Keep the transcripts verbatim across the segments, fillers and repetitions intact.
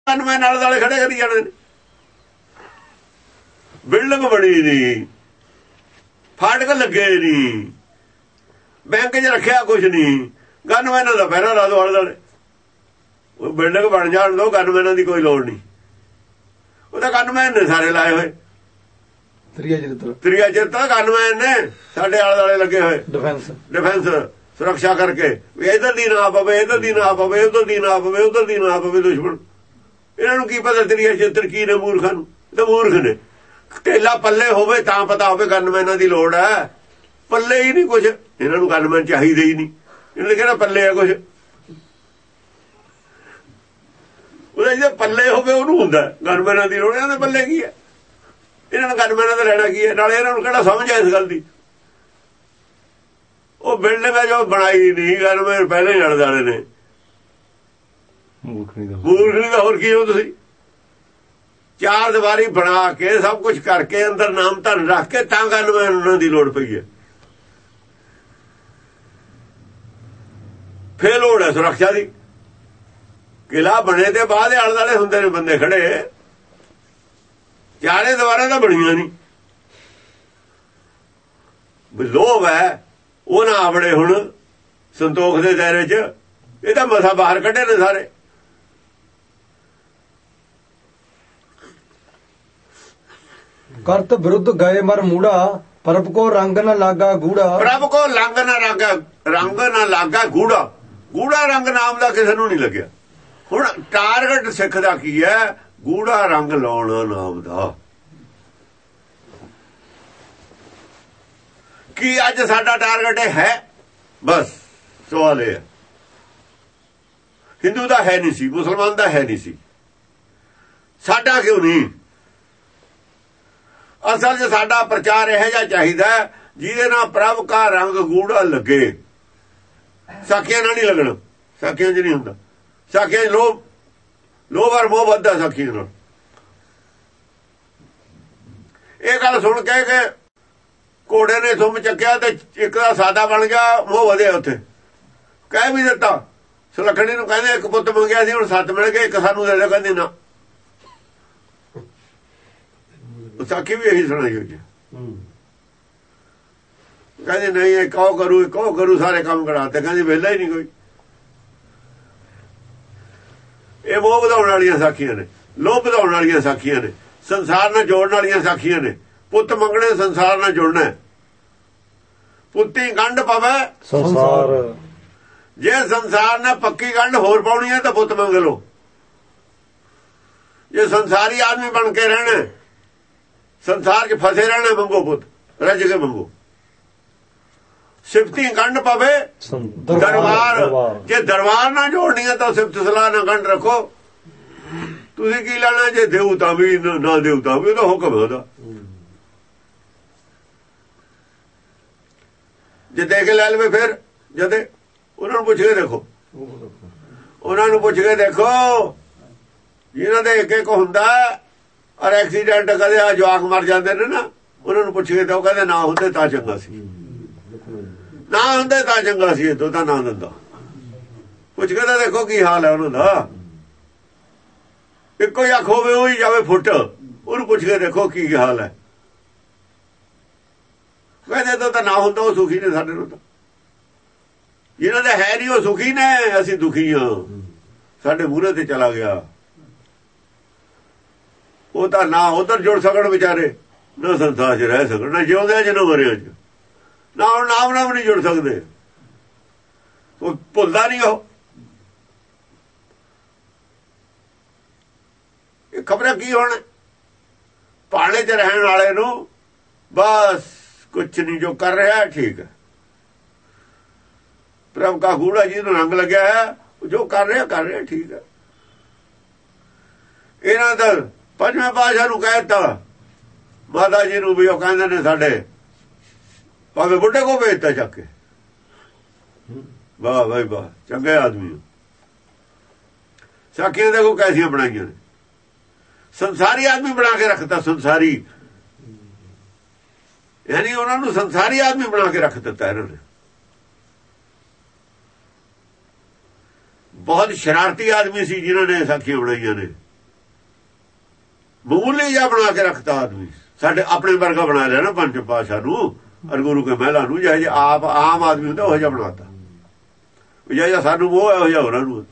Gunman ਨਾਲ ਦਾਲੇ ਖੜੇ ਕਰੀ ਜਾਣੇ ਨੇ। ਬਿਲਡਿੰਗ ਬਣੀ ਨਹੀਂ, ਫਾਟਕ ਲੱਗੇ ਨਹੀਂ, ਬੈਂਕ 'ਚ ਰੱਖਿਆ ਕੁਛ ਨਹੀਂ, ਗਨਮੈਨਾਂ ਦਾ ਪਹਿਰਾ ਲਾ ਦੋ ਆਲੇ ਦੁਆਲੇ। ਉਹ ਬਿਲਡਿੰਗ ਬਣ ਜਾਣ ਦੋ, ਗਨਮੈਨਾਂ ਦੀ ਕੋਈ ਲੋੜ ਨਹੀਂ। ਉਹ ਤਾਂ ਗਨਮੈਨ ਨੇ ਸਾਰੇ ਲਾਏ ਹੋਏ, ਤ੍ਰਿਆ ਚਰਿੱਤਰ ਤ੍ਰਿਆ ਚਰਿੱਤਰ ਗਨਮੈਨ ਨੇ ਸਾਡੇ ਆਲੇ ਦੁਆਲੇ ਲੱਗੇ ਹੋਏ। ਡਿਫੈਂਸ ਡਿਫੈਂਸ ਸੁਰੱਖਿਆ ਕਰਕੇ ਵੀ ਇਧਰ ਦੀ ਨਾ ਪਵੇ, ਇਧਰ ਦੀ ਨਾ ਪਵੇ, ਉਧਰ ਦੀ ਨਾ ਪਵੇ, ਉਧਰ ਦੀ ਨਾ ਪਵੇ ਦੁਸ਼ਮਣ। ਇਹਨਾਂ ਨੂੰ ਕੀ ਪਤਾ ਤ੍ਰਿਆ ਚਰਿੱਤਰ ਕੀ ਨੇ? ਮੂਰਖਾਂ ਨੂੰ ਤਾਂ ਮੂਰਖ ਨੇ। ਢੇਲਾ ਪੱਲੇ ਹੋਵੇ ਤਾਂ ਪਤਾ ਹੋਵੇ ਗਨਮੈਨਾਂ ਦੀ ਲੋੜ ਹੈ। ਪੱਲੇ ਹੀ ਨਹੀਂ ਕੁਛ, ਇਹਨਾਂ ਨੂੰ ਗਨਮੈਨ ਚਾਹੀਦੇ ਹੀ ਨਹੀਂ। ਇਹਨਾਂ ਨੇ ਕਿਹੜਾ ਪੱਲੇ ਆ ਕੁਛ? ਉਹਦੇ ਜਿਹਦੇ ਪੱਲੇ ਹੋਵੇ ਉਹਨੂੰ ਹੁੰਦਾ ਗਨਮੈਨਾਂ ਦੀ ਲੋੜ। ਇਹਨਾਂ ਦੇ ਪੱਲੇ ਕੀ ਹੈ? ਇਹਨਾਂ ਨੂੰ ਗਨਮੈਨਾਂ ਦਾ ਰਹਿਣਾ ਕੀ ਹੈ? ਨਾਲੇ ਇਹਨਾਂ ਨੂੰ ਕਿਹੜਾ ਸਮਝ ਆ ਇਸ ਗੱਲ ਦੀ? ਉਹ ਬਿਲਡਿੰਗ ਆ ਜੋ ਬਣਾਈ ਨਹੀਂ, ਗਨਮੈਨ ਪਹਿਲੇ ਹੀ ਲੜ ਜਾਣੇ ਨੇ। ਮੂਰਖ ਨਹੀਂ ਦਾ ਹੋਰ ਕੀ ਹੋ ਤੁਸੀਂ? ਚਾਰ ਦੀਵਾਰੀ ਬਣਾ ਕੇ ਸਭ ਕੁਝ ਕਰਕੇ ਅੰਦਰ ਨਾਮ ਧਨ ਰੱਖ ਕੇ ਤਾਂ ਗਨਮੈਨ ਉਹਨਾਂ ਦੀ ਲੋੜ ਪਈ ਹੈ। ਫੇਰ ਲੋੜ ਹੈ ਸੁਰੱਖਿਆ ਦੀ। ਕਿਲਾ ਬਣੇ ਤੇ ਬਾਅਦ ਆਲੇ ਦੁਆਲੇ ਹੁੰਦੇ ਨੇ ਬੰਦੇ ਖੜੇ, ਚਾਰੇ ਦੀਵਾਰਾਂ ਤਾਂ ਬਣੀਆਂ ਨਹੀਂ। ਲੋਭ ਹੈ ਉਹ ਨਾ ਆਵੜੇ ਹੁਣ ਸੰਤੋਖ ਦੇ ਦਾਇਰੇ 'ਚ। ਇਹ ਤਾਂ ਮਸਾ ਬਾਹਰ ਕੱਢੇ ਨੇ ਸਾਰੇ। ਕਰਤ ਵਿਰੁੱਧ ਗਏ ਮਰ ਮੂੜਾ, ਪ੍ਰਭ ਕੋ ਰੰਗ ਨਾ ਲਾਗਾ ਗੂੜਾ। ਪ੍ਰਭ ਕੋ ਰੰਗ ਨਾ ਲਾਗਾ, ਰੰਗ ਨਾ ਲਾਗਾ ਗੂੜਾ। ਗੂੜਾ ਰੰਗ ਨਾਮ ਦਾ ਕਿਸੇ ਨੂੰ ਨਹੀਂ ਲੱਗਿਆ। ਹੁਣ ਟਾਰਗੇਟ ਸਿੱਖ ਦਾ ਕੀ ਹੈ? ਗੂੜਾ ਰੰਗ ਲਾਉਣਾ ਨਾਮ ਦਾ। ਕੀ ਅੱਜ ਸਾਡਾ ਟਾਰਗੇਟ ਹੈ? ਬਸ ਸਵਾਲ ਇਹ ਹੈ। ਹਿੰਦੂ ਦਾ ਹੈ ਨਹੀਂ ਸੀ, ਮੁਸਲਮਾਨ ਦਾ ਹੈ ਨਹੀਂ ਸੀ, ਸਾਡਾ ਕਿਉਂ ਨਹੀਂ? ਅਸਲ 'ਚ ਸਾਡਾ ਪ੍ਰਚਾਰ ਇਹੋ ਜਿਹਾ ਚਾਹੀਦਾ ਜਿਹਦੇ ਨਾਲ ਪ੍ਰਭ ਕਾ ਰੰਗ ਗੂੜਾ ਲੱਗੇ। ਸਾਖੀਆਂ ਨਾਲ ਨਹੀਂ ਲੱਗਣਾ, ਸਾਖੀਆਂ 'ਚ ਨਹੀਂ ਹੁੰਦਾ। ਸਾਖੀਆਂ 'ਚ ਲੋਭ ਲੋਭ ਔਰ ਮੋਹ ਵੱਧਦਾ ਸਾਖੀਆਂ ਨਾਲ। ਇਹ ਗੱਲ ਸੁਣ ਕੇ ਕਿ ਘੋੜੇ ਨੇ ਸੁੰਮ ਚੱਕਿਆ ਤੇ ਇੱਕ ਦਾ ਸਾਦਾ ਬਣ ਗਿਆ, ਮੋਹ ਵਧਿਆ। ਉੱਥੇ ਕਹਿ ਵੀ ਦਿੱਤਾ ਸੁਲੱਖਣੀ ਨੂੰ, ਕਹਿੰਦੇ ਇੱਕ ਪੁੱਤ ਮੰਗਿਆ ਸੀ, ਹੁਣ ਸੱਤ ਮਿਲ ਗਏ, ਇੱਕ ਸਾਨੂੰ ਦੇ ਦੇ। ਕਹਿੰਦੀ ਨਾ। ਸਾਖੀ ਵੀ ਇਹੀ ਸੁਣਾਈ ਹੋਈ ਹੈ। ਕਹਿੰਦੇ ਨਹੀਂ ਇਹ ਕਹੋ ਕਰੂ, ਕਹੋ ਕਰੂ, ਸਾਰੇ ਕੰਮ ਕਰਾਤੇ। ਕਹਿੰਦੀ ਵਿਹਲਾ ਹੀ ਨਹੀਂ ਕੋਈ। ਇਹ ਮੋਹ ਵਧਾਉਣ ਵਾਲੀਆਂ ਸਾਖੀਆਂ ਨੇ, ਲੋਭ ਵਧਾਉਣ ਵਾਲੀਆਂ ਸਾਖੀਆਂ ਨੇ, ਸੰਸਾਰ ਨਾਲ ਜੋੜਨ ਵਾਲੀਆਂ ਸਾਖੀਆਂ ਨੇ। ਪੁੱਤ ਮੰਗਣੇ ਸੰਸਾਰ ਨਾਲ ਜੁੜਨਾ। ਪੁੱਤੀ ਗੰਢ ਪਵੇ ਸੰਸਾਰ। ਜੇ ਸੰਸਾਰ ਨੇ ਪੱਕੀ ਗੰਢ ਹੋਰ ਪਾਉਣੀ ਹੈ ਤਾਂ ਪੁੱਤ ਮੰਗ ਲਓ। ਜੇ ਸੰਸਾਰੀ ਆਦਮੀ ਬਣ ਕੇ ਰਹਿਣਾ, ਸੰਸਾਰ 'ਚ ਫਸੇ ਰਹਿਣਾ, ਮੰਗੋ ਪੁੱਤ, ਰੱਜ ਕੇ ਮੰਗੋ। ਸਿਫਤੀ ਗੰਢ ਪਵੇ ਦਰਬਾਰ। ਜੇ ਦਰਬਾਰ ਨਾਲ ਜੋੜਨੀ ਹੈ ਤਾਂ ਸਿਫਤ ਸਲਾਹ ਨਾਲ ਗੰਢ ਰੱਖੋ। ਤੁਸੀਂ ਕੀ ਲੈਣਾ? ਜੇ ਦੇਊ ਤਾਂ ਵੀ, ਨਾ ਦੇਊ ਤਾਂ ਵੀ, ਉਹਦਾ ਹੁਕਮ ਹੈ ਉਹਦਾ। ਜੇ ਦੇ ਕੇ ਲੈ ਲਵੇ ਫਿਰ ਜਦੇ ਉਹਨਾਂ ਨੂੰ ਪੁੱਛ ਕੇ ਦੇਖੋ, ਉਹਨਾਂ ਨੂੰ ਪੁੱਛ ਕੇ ਦੇਖੋ ਜਿਹਨਾਂ ਦੇ ਇੱਕ ਇੱਕ ਹੁੰਦਾ ਔਰ ਐਕਸੀਡੈਂਟ ਕਦੇ ਆ ਜਵਾਕ ਮਰ ਜਾਂਦੇ ਨੇ ਨਾ, ਉਹਨਾਂ ਨੂੰ ਪੁੱਛ ਕੇ ਤਾਂ ਉਹ ਕਹਿੰਦੇ ਨਾ ਹੁੰਦੇ ਤਾਂ ਚੰਗਾ ਸੀ, ਨਾ ਹੁੰਦੇ ਤਾਂ ਚੰਗਾ ਸੀ, ਇਹ ਤਾਂ ਨਾ ਦਿੰਦਾ। ਪੁੱਛ ਕੇ ਤਾਂ ਦੇਖੋ ਕੀ ਹਾਲ ਹੈ ਉਹਨਾਂ ਦਾ। ਇੱਕੋ ਹੀ ਅੱਖ ਹੋਵੇ ਉਹ ਹੀ ਜਾਵੇ ਫੁੱਟ, ਉਹਨੂੰ ਪੁੱਛ ਕੇ ਦੇਖੋ ਕੀ ਹਾਲ ਹੈ। ਕਹਿੰਦੇ ਤਾਂ ਨਾ ਹੁੰਦਾ ਉਹ ਸੁਖੀ ਨੇ ਸਾਡੇ ਨੂੰ। ਤਾਂ ਜਿਹਨਾਂ ਦਾ ਹੈ ਨਹੀਂ ਉਹ ਸੁਖੀ ਨੇ, ਅਸੀਂ ਦੁਖੀ ਹਾਂ। ਸਾਡੇ ਮੂਹਰੇ ਤੇ ਚਲਾ ਗਿਆ। ਉਹ ਤਾਂ ਨਾ ਉਧਰ ਜੁੜ ਸਕਣ ਵਿਚਾਰੇ, ਨਾ ਸੰਸਾਰ 'ਚ ਰਹਿ ਸਕਣ, ਨਾ ਜਿਉਂਦੇ ਜਿਹਨੂੰ ਮਰਿਆ 'ਚ, ਨਾ ਹੁਣ ਨਾਮ ਨਾਲ ਨਹੀਂ ਜੁੜ ਸਕਦੇ। ਉਹ ਭੁੱਲਦਾ ਨਹੀਂ। ਉਹ ਇਹ ਖਬਰਾਂ ਕੀ ਹੋਣ? ਪਾਣੇ 'ਚ ਰਹਿਣ ਵਾਲੇ ਨੂੰ ਬਸ ਕੁਛ ਨਹੀਂ, ਜੋ ਕਰ ਰਿਹਾ ਠੀਕ ਹੈ। ਪ੍ਰਭ ਕਾ ਗੂੜਾ ਜਿਹਨੂੰ ਰੰਗ ਲੱਗਿਆ ਹੈ, ਜੋ ਕਰ ਰਿਹਾ ਕਰ ਰਿਹਾ ਠੀਕ ਹੈ। ਇਹਨਾਂ ਦਾ ਪੰਜਵੇਂ ਪਾਤਸ਼ਾਹ ਨੂੰ ਕਹਿ ਦਿੱਤਾ, ਮਾਤਾ ਜੀ ਨੂੰ ਵੀ, ਉਹ ਕਹਿੰਦੇ ਨੇ ਸਾਡੇ ਭਾਵੇਂ ਬੁੱਢੇ ਕੋ ਭੇਜਤਾ ਚੱਕ ਕੇ। ਵਾਹ ਭਾਈ ਵਾਹ, ਚੰਗੇ ਆਦਮੀ। ਸਾਖੀਆਂ ਦੇਖੋ ਕੈਸੀਆਂ ਬਣਾਈਆਂ ਨੇ। ਸੰਸਾਰੀ ਆਦਮੀ ਬਣਾ ਕੇ ਰੱਖਤਾ, ਸੰਸਾਰੀ, ਯਾਨੀ ਉਹਨਾਂ ਨੂੰ ਸੰਸਾਰੀ ਆਦਮੀ ਬਣਾ ਕੇ ਰੱਖ ਦਿੱਤਾ ਇਹਨਾਂ ਨੇ। ਬਹੁਤ ਸ਼ਰਾਰਤੀ ਆਦਮੀ ਸੀ ਜਿਨ੍ਹਾਂ ਨੇ ਸਾਖੀਆਂ ਬਣਾਈਆਂ ਨੇ। ਮੂਲੀ ਜਿਹਾ ਬਣਾ ਕੇ ਰੱਖਤਾ ਆਦਮੀ, ਸਾਡੇ ਆਪਣੇ ਵਰਗਾ ਬਣਾ ਲਿਆ ਨਾ ਪੰਜ ਪਾਤਸ਼ਾਹ ਨੂੰ ਅਰ ਗੁਰੂ ਕੇ ਮਹਿਲਾ ਨੂੰ, ਜਿਹੇ ਆਪ ਆਮ ਆਦਮੀ ਹੁੰਦਾ ਉਹ ਜਿਹਾ ਬਣਾਤਾ, ਜਿਹਾ ਸਾਨੂੰ ਉਹ ਇਹੋ ਜਿਹਾ ਹੋਰਾਂ ਨੂੰ।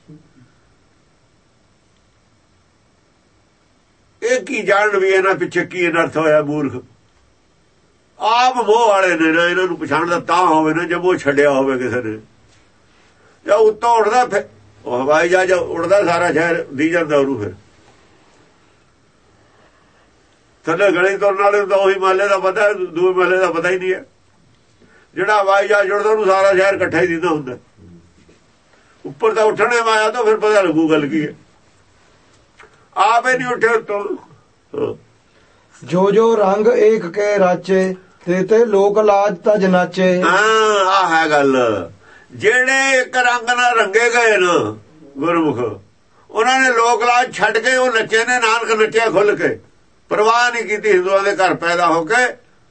ਇਹ ਕੀ ਜਾਣ ਵੀ ਇਹਨਾਂ ਪਿੱਛੇ ਕੀ ਅਨਰਥ ਹੋਇਆ, ਮੂਰਖ ਆਪ ਮੋਹ ਵਾਲੇ ਨੇ ਨਾ, ਇਹਨਾਂ ਨੂੰ ਪਛਾਣਦਾ ਤਾਂ ਹੋਵੇ ਨਾ ਜਦ ਉਹ ਛੱਡਿਆ ਹੋਵੇ ਕਿਸੇ ਨੇ। ਜਾਂ ਉੱਤੋਂ ਉੱਡਦਾ ਫਿਰ ਉਹ ਹਵਾਈ ਜਹਾਜ਼ ਉੱਡਦਾ ਸਾਰਾ ਸ਼ਹਿਰ ਦੀ ਜਾਂਦਾ ਉਹਨੂੰ, ਫਿਰ ਥੱਲੇ ਗਲੀ ਤੁਰਨ ਵਾਲੇ ਨੂੰ ਤਾਂ ਉਹੀ ਮਾਲੇ ਦਾ ਪਤਾ, ਦੂਏ ਮਾਲੇ ਦਾ ਪਤਾ ਹੀ ਨਹੀਂ ਹੈ। ਜਿਹੜਾ ਹਵਾਈ ਜਹਾਜ਼ ਉੱਡਦਾ ਉਹਨੂੰ ਸਾਰਾ ਸ਼ਹਿਰ ਇਕੱਠਾ ਹੀ ਦਿੰਦਾ ਹੁੰਦਾ। ਉੱਪਰ ਤਾਂ ਉੱਠਣੇ ਮਾਇਆ ਤਾਂ ਫਿਰ ਪਤਾ ਲੱਗੂ ਗੱਲ ਕੀ ਹੈ। ਆਪ ਹੀ ਨਹੀਂ ਉੱਠੇ ਉੱਤੋਂ। ਜੋ ਜੋ ਰੰਗ ਏਕ ਕੇ ਰਾਚੇ, ਤੇ ਤੇ ਲੋਕ ਲਾਜ ਤਜ ਨਾਚੇ। ਹਾਂ ਆਹ ਹੈ ਗੱਲ, ਜਿਹੜੇ ਇੱਕ ਰੰਗ ਨਾਲ ਰੰਗੇ ਗਏ ਨਾ ਗੁਰਮੁਖ, ਉਹਨਾਂ ਨੇ ਲੋਕ ਲਾਜ ਛੱਡ ਕੇ ਉਹ ਨੱਚੇ ਨੇ, ਨਾਨਕ ਨੱਚਿਆ ਖੁੱਲ ਕੇ, ਪਰਵਾਹ ਨਹੀਂ ਕੀਤੀ ਹਿੰਦੂਆਂ ਦੇ ਘਰ ਪੈਦਾ ਹੋ ਕੇ।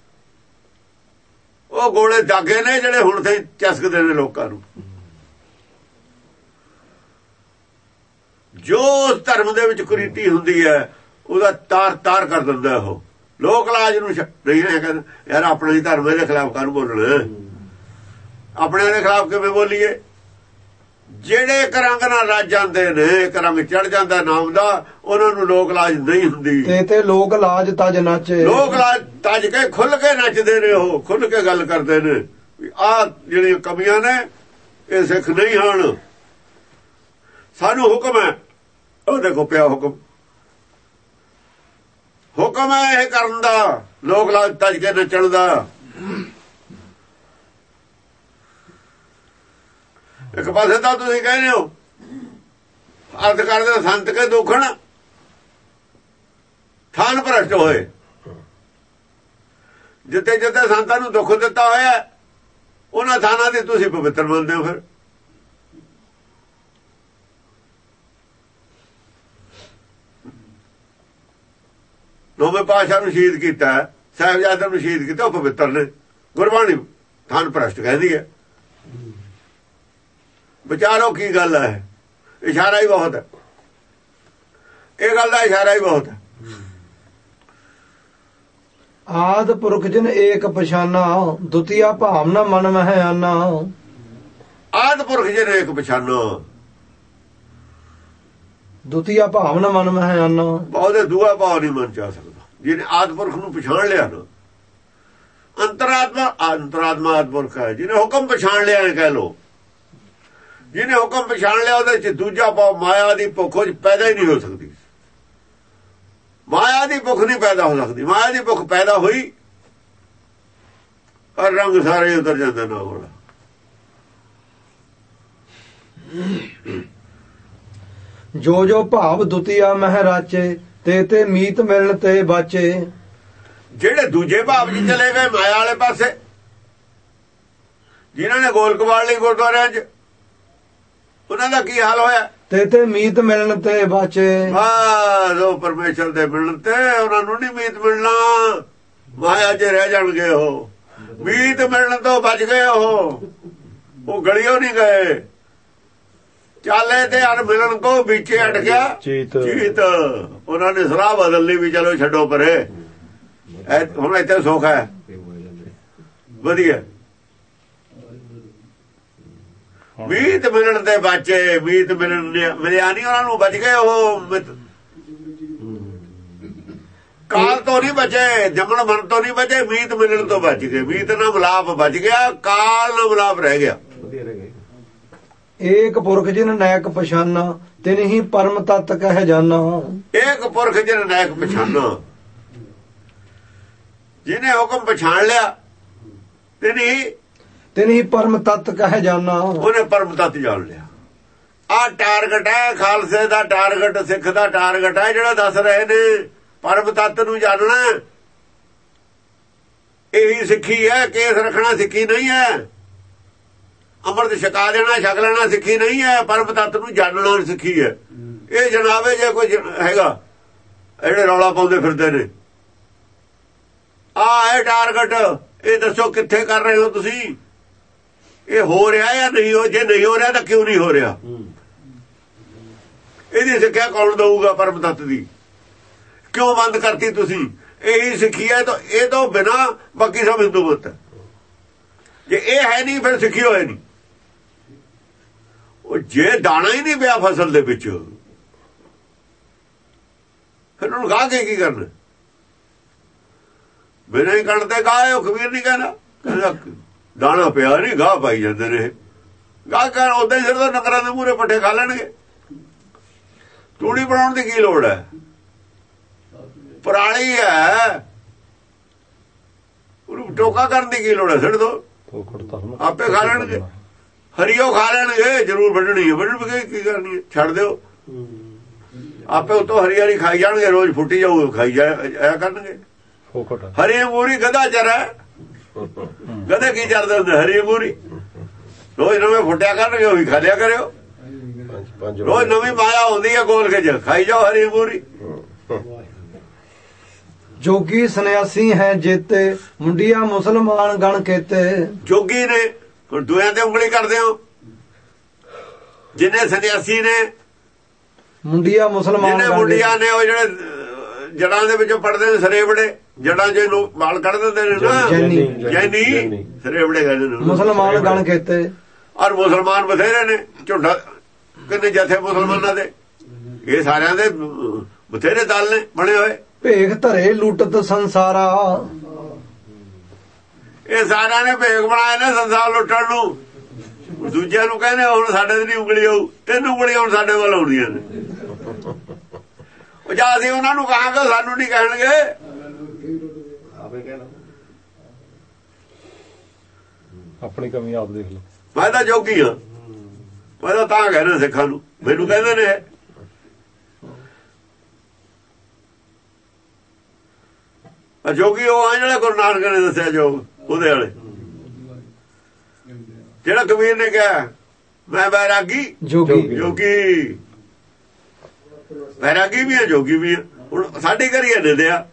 ਉਹ ਗੋਲੇ ਦਾਗੇ ਨੇ ਜਿਹੜੇ ਹੁਣ ਤੇ ਚਸਕਦੇ ਨੇ ਲੋਕਾਂ ਨੂੰ। ਜੋ ਉਸ ਧਰਮ ਦੇ ਵਿੱਚ ਕੁਰੀਤੀ ਹੁੰਦੀ ਹੈ ਉਹਦਾ ਤਾਰ ਤਾਰ ਕਰ ਦਿੰਦਾ ਉਹ। ਲੋਕ ਲਾਜ ਨੂੰ ਨਹੀਂ ਹੈ ਕਹਿੰਦਾ ਯਾਰ ਆਪਣੇ ਹੀ ਧਰਮ ਦੇ ਖਿਲਾਫ ਕਾਹਨੂੰ ਬੋਲਣਾ, ਆਪਣੇ ਦੇ ਖਿਲਾਫ ਕਿਵੇਂ ਬੋਲੀਏ। ਜਿਹੜੇ ਇੱਕ ਰੰਗ ਨਾਲ ਰੱਜ ਜਾਂਦੇ ਨੇ, ਇੱਕ ਰੰਗ ਚੜ ਜਾਂਦਾ ਨਾਮ ਦਾ, ਉਹਨਾਂ ਨੂੰ ਲੋਕ ਲਾਜ ਨਹੀਂ ਹੁੰਦੀ। ਤੇ ਤੇ ਲੋਕ ਲਾਜ ਤਜ ਨਾਚੇ, ਲੋਕ ਲਾਜ ਤਜ ਕੇ ਖੁੱਲ ਕੇ ਨੱਚਦੇ ਨੇ, ਉਹ ਖੁੱਲ ਕੇ ਗੱਲ ਕਰਦੇ ਨੇ। ਆਹ ਜਿਹੜੀਆਂ ਕਮੀਆਂ ਨੇ ਇਹ ਸਿੱਖ ਨਹੀਂ ਹਨ। ਸਾਨੂੰ ਹੁਕਮ ਹੈ, ਉਹ ਦੇਖੋ ਪਿਆ ਹੁਕਮ, ਹੁਕਮ ਹੈ ਇਹ ਕਰਨ ਦਾ, ਲੋਕ ਲਾਜ ਤਜ ਕੇ ਨੱਚਣ ਦਾ। ਇੱਕ ਪਾਸੇ ਤਾਂ ਤੁਸੀਂ ਕਹਿੰਦੇ ਹੋ ਅਰਥ ਕਰਦੇ ਸੰਤ ਕੇ ਦੁਖਣ ਥਾਨ ਭ੍ਰਸ਼ਟ ਹੋਏ। ਜਿੱਥੇ ਜਿੱਥੇ ਸੰਤਾਂ ਨੂੰ ਦੁੱਖ ਦਿੱਤਾ ਹੋਇਆ ਉਹਨਾਂ ਥਾਨਾਂ ਦੀ ਤੁਸੀਂ ਪਵਿੱਤਰ ਮੰਨਦੇ ਹੋ। ਫਿਰ ਨੌਵੇਂ ਪਾਤਸ਼ਾਹ ਨੂੰ ਸ਼ਹੀਦ ਕੀਤਾ, ਸਾਹਿਬਜ਼ਾਦਿਆਂ ਨੂੰ ਸ਼ਹੀਦ ਕੀਤਾ, ਉਹ ਪਵਿੱਤਰ ਨੇ। ਗੁਰਬਾਣੀ ਥਾਨ ਭ੍ਰਸ਼ਟ ਕਹਿੰਦੀ ਹੈ। ਵਿਚਾਰੋ ਕੀ ਗੱਲ ਹੈ, ਇਸ਼ਾਰਾ ਹੀ ਬਹੁਤ ਹੈ। ਇਹ ਗੱਲ ਦਾ ਇਸ਼ਾਰਾ ਹੀ ਬਹੁਤ ਹੈ। ਆਦ ਪੁਰਖ ਜਨ ਏਕ ਪਛਾਨਾ, ਦੁਤੀਆ ਭਾਵਨਾ ਮਨ ਮਹਿ ਆਨਾ। ਆਦ ਪੁਰਖ ਜਨ ਏਕ ਪਛਾਨਾ, ਦੁਤੀਆ ਭਾਵਨਾ ਮਨ ਮਹਿ ਆਨਾ। ਉਹਦੇ ਦੂਆ ਭਾਵ ਨਹੀਂ ਮਨ ਚ ਆ ਸਕਦਾ ਜਿਹਨੇ ਆਦ ਪੁਰਖ ਨੂੰ ਪਛਾਣ ਲਿਆ ਨਾ। ਅੰਤਰਾਤਮਾ ਅੰਤਰਾਤਮਾ ਆਦ ਪੁਰਖ ਹੈ ਜਿਹਨੇ ਹੁਕਮ ਪਛਾਣ ਲਿਆ, ਕਹਿ ਲੋ ਜਿਹਨੇ ਹੁਕਮ ਪਛਾਣ ਲਿਆ ਉਹਦੇ ਚ ਦੂਜਾ ਭਾਵ ਮਾਇਆ ਦੀ ਭੁੱਖ ਪੈਦਾ ਹੀ ਨਹੀਂ ਹੋ ਸਕਦੀ। ਮਾਇਆ ਦੀ ਭੁੱਖ ਨਹੀਂ ਪੈਦਾ ਹੋ ਸਕਦੀ। ਮਾਇਆ ਦੀ ਭੁੱਖ ਪੈਦਾ ਹੋਈ ਪਰ ਰੰਗ ਸਾਰੇ ਉਤਰ ਜਾਂਦੇ ਨਾ ਹੋਣਾ। ਜੋ ਜੋ ਭਾਵ ਦੁਤੀਆ ਮਹਿ ਰਾਚੇ, ਤੇ ਤੇ ਮੀਤ ਮਿਲਣ ਤੇ ਬਾਚੇ। ਜਿਹੜੇ ਦੂਜੇ ਭਾਵ ਚ ਚਲੇ ਗਏ ਮਾਇਆ ਵਾਲੇ ਪਾਸੇ, ਜਿਨ੍ਹਾਂ ਨੇ ਗੋਲ ਕਵਾੜ ਲਈ ਗੁਰਦੁਆਰਿਆਂ ਚ, ਉਹਨਾਂ ਦਾ ਕੀ ਹਾਲ ਹੋਇਆ। ਤੇ ਤੇ ਮੀਤ ਮਿਲਣ ਤੇ ਬਾਚੇ। ਬਸ ਉਹ ਪਰਮੇਸ਼ਰ ਦੇ ਮਿਲਣ ਤੇ ਉਹਨਾਂ ਨੂੰ ਨਹੀਂ ਮੀਤ ਮਿਲਣਾ, ਮਾਇਆ ਚ ਰਹਿ ਜਾਣਗੇ। ਉਹ ਮੀਤ ਮਿਲਣ ਤੋਂ ਬਚ ਗਏ, ਉਹ ਉਹ ਗਲੀਓ ਨਹੀਂ ਗਏ। ਚਾਲੇ ਤੇ ਅਣ ਮਿਲਣ ਕੋ ਵਿੱਚੇ ਅਟ ਗਿਆ ਚੀਤ। ਉਹਨਾਂ ਨੇ ਸਲਾਹ ਬਦਲ ਲਈ ਵੀ ਚਲੋ ਛੱਡੋ ਪਰੇ, ਹੁਣ ਇੱਥੇ ਸੁੱਖ ਹੈ ਵਧੀਆ। ਮੀਤ ਮਿਲਣ ਦੇ ਬਾਚੇ, ਮੀਤ ਮਿਲਣ ਮਿਲਿਆ ਨਹੀਂ ਉਹਨਾਂ ਨੂੰ, ਬਚ ਗਏ ਉਹ। ਕਾਲ ਤੋਂ ਨਹੀਂ ਬਚੇ, ਜੰਮਣ ਮਨ ਤੋਂ ਨਹੀਂ ਬਚੇ, ਮੀਤ ਮਿਲਣ ਤੋਂ ਬਚ ਗਏ। ਮੀਤ ਨਾਲ ਮਿਲਾਪ ਬਚ ਗਿਆ, ਕਾਲ ਨਾਲ ਮਿਲਾਪ ਰਹਿ ਗਿਆ। ਏਕ ਪੁਰਖ ਜਿਨ ਨੈਕ ਪਛਾਨਾ, ਤਿਨ ਹੀ ਪਰਮ ਤਤ ਕਹਿ ਜਾਨਾ। ਏਕ ਪੁਰਖ ਜਿਨ ਨੈਕ ਪਛਾਨਾ, ਜਿਹਨੇ ਹੁਕਮ ਪਛਾਣ ਲਿਆ, ਤਿਨ ਹੀ ਤਿਨ ਹੀ ਪਰਮ ਤਤ ਕਹਿ ਜਾਨਾ। ਉਹਨੇ ਪਰਮ ਤਤ ਜਾਣ ਲਿਆ। ਆਹ ਟਾਰਗੇਟ ਹੈ ਖਾਲਸੇ ਦਾ, ਟਾਰਗੇਟ ਸਿੱਖ ਦਾ ਟਾਰਗੇਟ ਹੈ ਜਿਹੜਾ ਦੱਸ ਰਹੇ ਨੇ ਪਰਮ ਤਤ ਨੂੰ ਜਾਣਨਾ। ਇਹੀ ਸਿੱਖੀ ਹੈ, ਕੇਸ ਰੱਖਣਾ ਸਿੱਖੀ ਨਹੀਂ ਹੈ, ਅੰਮ੍ਰਿਤ ਛਕਾ ਦੇਣਾ ਛਕ ਲੈਣਾ ਸਿੱਖੀ ਨਹੀਂ ਹੈ, ਪਰਮ ਤਤ ਨੂੰ ਜਾਣਨਾ ਸਿੱਖੀ ਹੈ। ਇਹ ਜਨਾਵੇ ਜੇ ਕੋਈ ਹੈਗਾ ਜਿਹੜੇ ਰੌਲਾ ਪਾਉਂਦੇ ਫਿਰਦੇ ਨੇ, ਆਹ ਹੈ ਟਾਰਗੇਟ। ਇਹ ਦੱਸੋ ਕਿੱਥੇ ਕਰ ਰਹੇ ਹੋ ਤੁਸੀਂ, ਇਹ ਹੋ ਰਿਹਾ ਜਾਂ ਨਹੀਂ ਹੋ? ਜੇ ਨਹੀਂ ਹੋ ਰਿਹਾ ਤਾਂ ਕਿਉਂ ਨਹੀਂ ਹੋ ਰਿਹਾ? ਇਹਦੀ ਸਿੱਖਿਆ ਕੌਣ ਦਊਗਾ ਪਰਮ ਤੱਤ ਦੀ? ਕਿਉਂ ਬੰਦ ਕਰਤੀ ਤੁਸੀਂ? ਇਹੀ ਸਿੱਖੀ ਹੈ ਤਾਂ ਇਹ ਤੋਂ ਬਿਨਾ ਬਾਕੀ ਸਭ ਹਿੰਦੂ ਮਤ ਹੈ। ਜੇ ਇਹ ਹੈ ਨਹੀਂ ਫਿਰ ਸਿੱਖੀ ਹੋਏ ਨਹੀਂ। ਉਹ ਜੇ ਦਾਣਾ ਹੀ ਨਹੀਂ ਪਿਆ ਫਸਲ ਦੇ ਵਿੱਚ ਫਿਰ ਉਹਨੂੰ ਗਾਹ ਕੇ ਕੀ ਕਰਨਾ? ਬਿਨਾਂ ਹੀ ਕਣ ਤੇ ਗਾਹ। ਉਹ ਕਬੀਰ ਨਹੀਂ ਕਹਿੰਦਾ, ਕਹਿੰਦਾ ਦਾਣਾ ਪਿਆ ਨਹੀਂ ਗਾਹ ਪਾਈ ਜਾਂਦੇ ਨੇ। ਗਾਹ ਕਰ ਉਦਾਂ ਹੀ ਸਿਰ ਤੋਂ ਨਕਰਾਂ ਦੇ ਮੂਹਰੇ ਪੱਠੇ ਖਾ ਲੈਣਗੇ। ਤੂੜੀ ਬਣਾਉਣ ਦੀ ਕੀ ਲੋੜ ਹੈ? ਪਰਾਲੀ ਹੈ, ਉਹਨੂੰ ਟੋਕਾ ਕਰਨ ਦੀ ਕੀ ਲੋੜ ਹੈ? ਸਿਰ ਤੋਂ ਆਪੇ ਖਾ ਲੈਣਗੇ। ਹਰੀਓ ਖਾ ਲੈਣਗੇ, ਜ਼ਰੂਰ ਵੱਢਣੀ ਹੈ, ਵੱਢਣ ਵੀ ਕੀ ਕਰਨੀ ਹੈ? ਛੱਡ ਦਿਓ, ਆਪੇ ਉਤੋਂ ਹਰੀ ਹਰੀ ਖਾਈ ਜਾਣਗੇ। ਰੋਜ਼ ਫੁੱਟੀ ਜਾਊ, ਖਾਈ ਜਾਇਆ ਕਰਨਗੇ। ਹਰੀ ਮੂਰੀ ਗਧਾ ਚਰਾ, ਗਧੇ ਕੀ ਚਰਦੇ ਹੁੰਦੇ? ਹਰੀ ਮੂਰੀ ਰੋਜ਼ ਨਵੇਂ ਫੁੱਟਿਆ ਕਰਨਗੇ, ਉਹ ਵੀ ਖਾ ਲਿਆ ਕਰਿਓ। ਰੋਜ਼ ਨਵੀਂ ਮਾਇਆ ਹੁੰਦੀ ਹੈ ਗੋਲ ਕੇ, ਖਾਈ ਜਾਓ ਹਰੀ ਮੂਰੀ। ਜੋਗੀ ਸੰਨਿਆਸੀ ਹੈ ਜੇਤੇ, ਮੁੰਡਿਆ ਮੁਸਲਮਾਨ ਗਣ ਕੇਤੇ। ਜੋਗੀ ਨੇ ਹੁਣ ਦੁਆਂ ਤੇ ਉਂਗਲੀ ਕਰਦੇ ਹੋ। ਜਿੰਨੇ ਸੰਨਿਆਸੀ ਨੇ, ਮੁੰਡਿਆ ਮੁਸਲਮਾਨ, ਜਿਹਨੇ ਮੁੰਡਿਆਂ ਨੇ, ਉਹ ਜਿਹੜੇ ਜੜਾਂ ਦੇ ਵਿੱਚੋਂ ਪੜਦੇ ਨੇ ਸਰੇਵੜੇ, ਜੜਾਂ ਚ ਲੋਕ ਵਾਲ ਕੱਢ ਦਿੰਦੇ ਨੇ ਨਾ, ਜੈਨੀ ਸਰੇਵੜੇ ਕਹਿੰਦੇ ਨੇ, ਮੁਸਲਮਾਨ ਗਣ ਕੇਤੇ। ਔਰ ਮੁਸਲਮਾਨ ਬਥੇਰੇ ਨੇ, ਝੁੰਡਾ ਕਿੰਨੇ ਜਥੇ ਮੁਸਲਮਾਨਾਂ ਦੇ। ਇਹ ਸਾਰਿਆਂ ਦੇ ਬਥੇਰੇ ਦਲ ਨੇ ਬਣੇ ਹੋਏ। ਭੇਖ ਧਰੇ ਲੁੱਟਤ ਸੰਸਾਰਾ, ਇਹ ਸਾਰਿਆਂ ਨੇ ਭੇਖ ਬਣਾਏ ਨੇ ਸੰਸਾਰ ਲੁੱਟਣ ਨੂੰ। ਦੂਜਿਆਂ ਨੂੰ ਕਹਿੰਦੇ ਹੁਣ ਸਾਡੇ ਤੇ ਨਹੀਂ ਉਂਗਲੀ ਆਊ, ਤਿੰਨ ਉਂਗਲੀਆਂ ਹੁਣ ਸਾਡੇ ਵੱਲ ਆਉਂਦੀਆਂ ਨੇ। ਉਹ ਜਾਂ ਅਸੀਂ ਉਹਨਾਂ ਨੂੰ ਕਹਾਂਗੇ, ਸਾਨੂੰ ਨਹੀਂ ਕਹਿਣਗੇ। ਆਪਣੀ ਕਮੀ ਆਪ ਦੇਖ ਲਓ। ਮੈਂ ਤਾਂ ਜੋਗੀ ਹਾਂ, ਮੈਂ ਤਾਂ ਤਾਂ ਕਹਿਣਾ ਸਿੱਖਾਂ ਨੂੰ, ਮੈਨੂੰ ਕਹਿੰਦੇ ਨੇ ਜੋਗੀ। ਉਹ ਆ ਜਿਹੜਾ ਗੁਰੂ ਨਾਨਕ ਨੇ ਦੱਸਿਆ ਜੋਗ, ਉਹਦੇ ਵਾਲੇ ਜਿਹੜਾ ਕਬੀਰ ਨੇ ਕਿਹਾ ਮੈਂ ਬੈਰਾਗੀ ਜੋਗੀ। ਜੋਗੀ ਬੈਰਾਗੀ ਵੀ ਹੈ, ਜੋਗੀ ਵੀ ਹੈ। ਹੁਣ ਸਾਡੀ ਕਰੀਏ ਦਿੰਦਿਆ,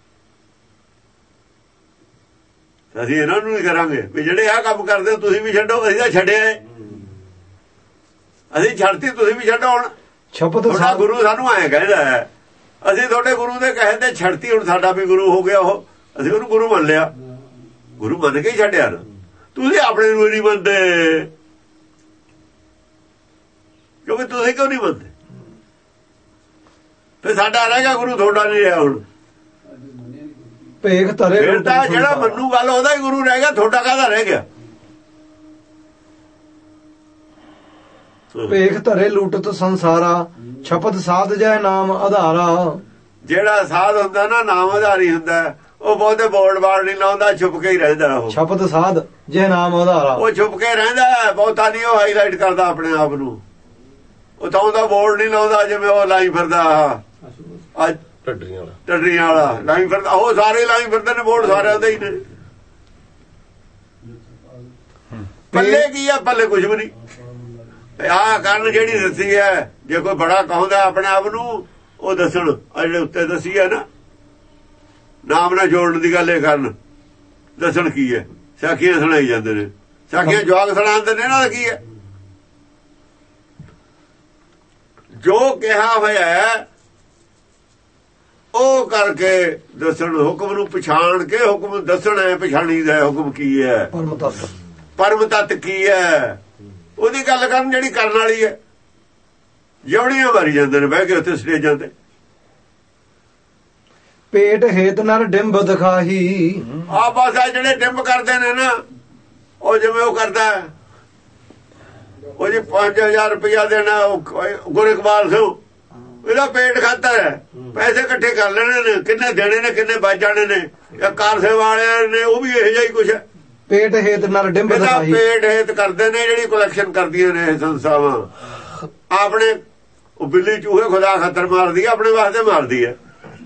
ਅਸੀਂ ਇਹਨਾਂ ਨੂੰ ਨਹੀਂ ਕਰਾਂਗੇ ਵੀ ਜਿਹੜੇ ਆਹ ਕੰਮ ਕਰਦੇ ਤੁਸੀਂ ਵੀ ਛੱਡੋ। ਅਸੀਂ ਤਾਂ ਛੱਡਿਆ, ਅਸੀਂ ਛੱਡਤੀ, ਤੁਸੀਂ ਵੀ ਛੱਡੋ। ਹੁਣ ਤੁਹਾਡਾ ਗੁਰੂ ਸਾਨੂੰ ਐਂ ਕਹਿੰਦਾ ਹੈ, ਅਸੀਂ ਤੁਹਾਡੇ ਗੁਰੂ ਦੇ ਕਹੇ ਤੇ ਛੱਡਤੀ, ਹੁਣ ਸਾਡਾ ਵੀ ਗੁਰੂ ਹੋ ਗਿਆ ਉਹ। ਅਸੀਂ ਉਹਨੂੰ ਗੁਰੂ ਮੰਨ ਲਿਆ, ਗੁਰੂ ਮੰਨ ਕੇ ਹੀ ਛੱਡਿਆ ਨਾ। ਤੁਸੀਂ ਆਪਣੇ ਨੂੰ ਨਹੀਂ ਮੰਨਦੇ, ਕਿਉਂਕਿ ਤੁਸੀਂ ਕਿਉਂ ਨਹੀਂ ਮੰਨਦੇ? ਫਿਰ ਸਾਡਾ ਰਹਿ ਗਿਆ ਗੁਰੂ, ਤੁਹਾਡਾ ਨਹੀਂ ਰਿਹਾ। ਹੁਣ ਭੇਖ ਧਰੇ, ਫਿਰ ਤਾਂ ਜਿਹੜਾ ਮੰਨੂ ਗੱਲ ਉਹਦਾ ਹੀ ਗੁਰੂ ਰਹਿ ਗਿਆ, ਤੁਹਾਡਾ ਕਾਹਦਾ ਰਹਿ ਗਿਆ? ਭੇਖ ਧਰੇ ਲੁੱਟਤ ਸੰਸਾਰਾ, ਛਪਤ ਸਾਧ ਜੈ ਨਾਮ ਆਧਾਰਾ। ਜਿਹੜਾ ਸਾਧ ਹੁੰਦਾ ਨਾ, ਨਾਮ ਆਧਾਰੀ ਹੁੰਦਾ, ਉਹ ਬਹੁਤੇ ਬੋਰਡ ਬਾੜ ਨਹੀਂ ਲਾਉਂਦਾ, ਛੁਪ ਕੇ ਹੀ ਰਹਿੰਦਾ। ਉਹ ਛਪਤ ਸਾਧ ਜੈ ਨਾਮ ਆਧਾਰਾ, ਉਹ ਛੁਪ ਕੇ ਰਹਿੰਦਾ, ਬਹੁਤਾ ਨਹੀਂ ਉਹ ਹਾਈਲਾਈਟ ਕਰਦਾ ਆਪਣੇ ਆਪ ਨੂੰ। ਉਹ ਤਾਂ ਉਹਦਾ ਬੋਰਡ ਨਹੀਂ ਲਾਉਂਦਾ, ਜਿਵੇਂ ਉਹ ਲਾਈ ਫਿਰਦਾ ਅੱਜ ਟੱਡਰੀਆਂ ਵਾਲਾ ਟੱਡਰੀਆਂ ਵਾਲਾ ਲਾਈ ਫਿਰਦਾ। ਉਹ ਸਾਰੇ ਲਾਈ ਫਿਰਦੇ ਨੇ ਬੋਰਡ, ਸਾਰਿਆਂ ਦੇ ਹੀ ਨੇ। ਪੱਲੇ ਕੀ ਆ? ਪੱਲੇ ਕੁਝ ਵੀ ਨਹੀਂ। ਆਹ ਕਰਨ ਜਿਹੜੀ ਦੱਸੀ ਹੈ, ਜੇ ਕੋਈ ਬੜਾ ਕਹੋਂਦਾ ਆਪਣੇ ਆਪ ਨੂੰ, ਉਹ ਦੱਸਣ। ਆ ਜਿਹੜੇ ਉੱਤੇ ਦੱਸੀ ਹੈ ਨਾ, ਨਾਮ ਨਾਲ ਜੋੜਨ ਦੀ ਗੱਲ ਇਹ ਕਰਨ, ਦੱਸਣ ਕੀ ਹੈ। ਸਾਖੀਆਂ ਸੁਣਾਈ ਜਾਂਦੇ ਨੇ, ਸਾਖੀਆਂ ਜਵਾਕ ਸੁਣਾਉਂਦੇ ਨੇ। ਇਹਨਾਂ ਦਾ ਕੀ ਹੈ? ਜੋ ਕਿਹਾ ਹੋਇਆ ਉਹ ਕਰਕੇ ਦੱਸਣ। ਹੁਕਮ ਨੂੰ ਪਛਾਣ ਕੇ ਹੁਕਮ ਦੱਸਣਾ ਹੈ, ਪਛਾਣੀ ਦਾ ਹੁਕਮ ਕੀ ਹੈ, ਪਰਮ ਤੱਤ, ਪਰਮ ਤੱਤ ਕੀ ਹੈ, ਉਹਦੀ ਗੱਲ ਕਰਨ ਜਿਹੜੀ ਕਰਨ ਵਾਲੀ ਹੈ। ਜਵੜੀਆਂ ਮਾਰੀ ਜਾਂਦੇ ਨੇ ਬਹਿ ਕੇ ਉੱਥੇ ਸਟੇਜਾਂ ਤੇ। ਪੇਟ ਹੇਤ ਨਰ ਡਿੰਬ ਦਿਖਾਹੀ। ਆ ਬਸ ਆ ਜਿਹੜੇ ਡਿੰਬ ਕਰਦੇ ਨੇ ਨਾ, ਉਹ ਜਿਵੇਂ ਉਹ ਕਰਦਾ, ਉਹ ਜੀ ਪੰਜ ਹਜ਼ਾਰ ਰੁਪਇਆ ਦੇਣਾ, ਗੁਰੂ ਇਕਬਾਲ ਸਿੰਘ, ਇਹਦਾ ਪੇਟ ਖਾਤਰ ਹੈ। ਪੈਸੇ ਇਕੱਠੇ ਕਰ ਲੈਣੇ ਨੇ, ਕਿੰਨੇ ਦੇਣੇ ਨੇ, ਕਿੰਨੇ ਬਚ ਜਾਣੇ ਨੇ। ਇਹ ਕਾਰ ਸੇਵਾ ਵਾਲਿਆਂ ਨੇ ਉਹ ਵੀ ਇਹੋ ਜਿਹਾ ਹੀ ਕੁਛ ਹੈ। ਪੇਟ ਹੇਤ ਨਰ ਡਿੰਬ ਦਿਖਾਹੀ, ਪੇਟ ਹੇਤ ਕਰਦੇ ਨੇ। ਜਿਹੜੀ ਕਲੈਕਸ਼ਨ ਕਰਦੀਆਂ ਨੇ ਇਹ ਸੰਸਥਾਵਾਂ, ਆਪਣੇ ਉਹ ਬਿੱਲੀ ਚੂਹੇ ਖੁਦਾ ਖਾਤਰ ਮਾਰਦੀ ਹੈ, ਆਪਣੇ ਵਾਸਤੇ ਮਾਰਦੀ ਹੈ।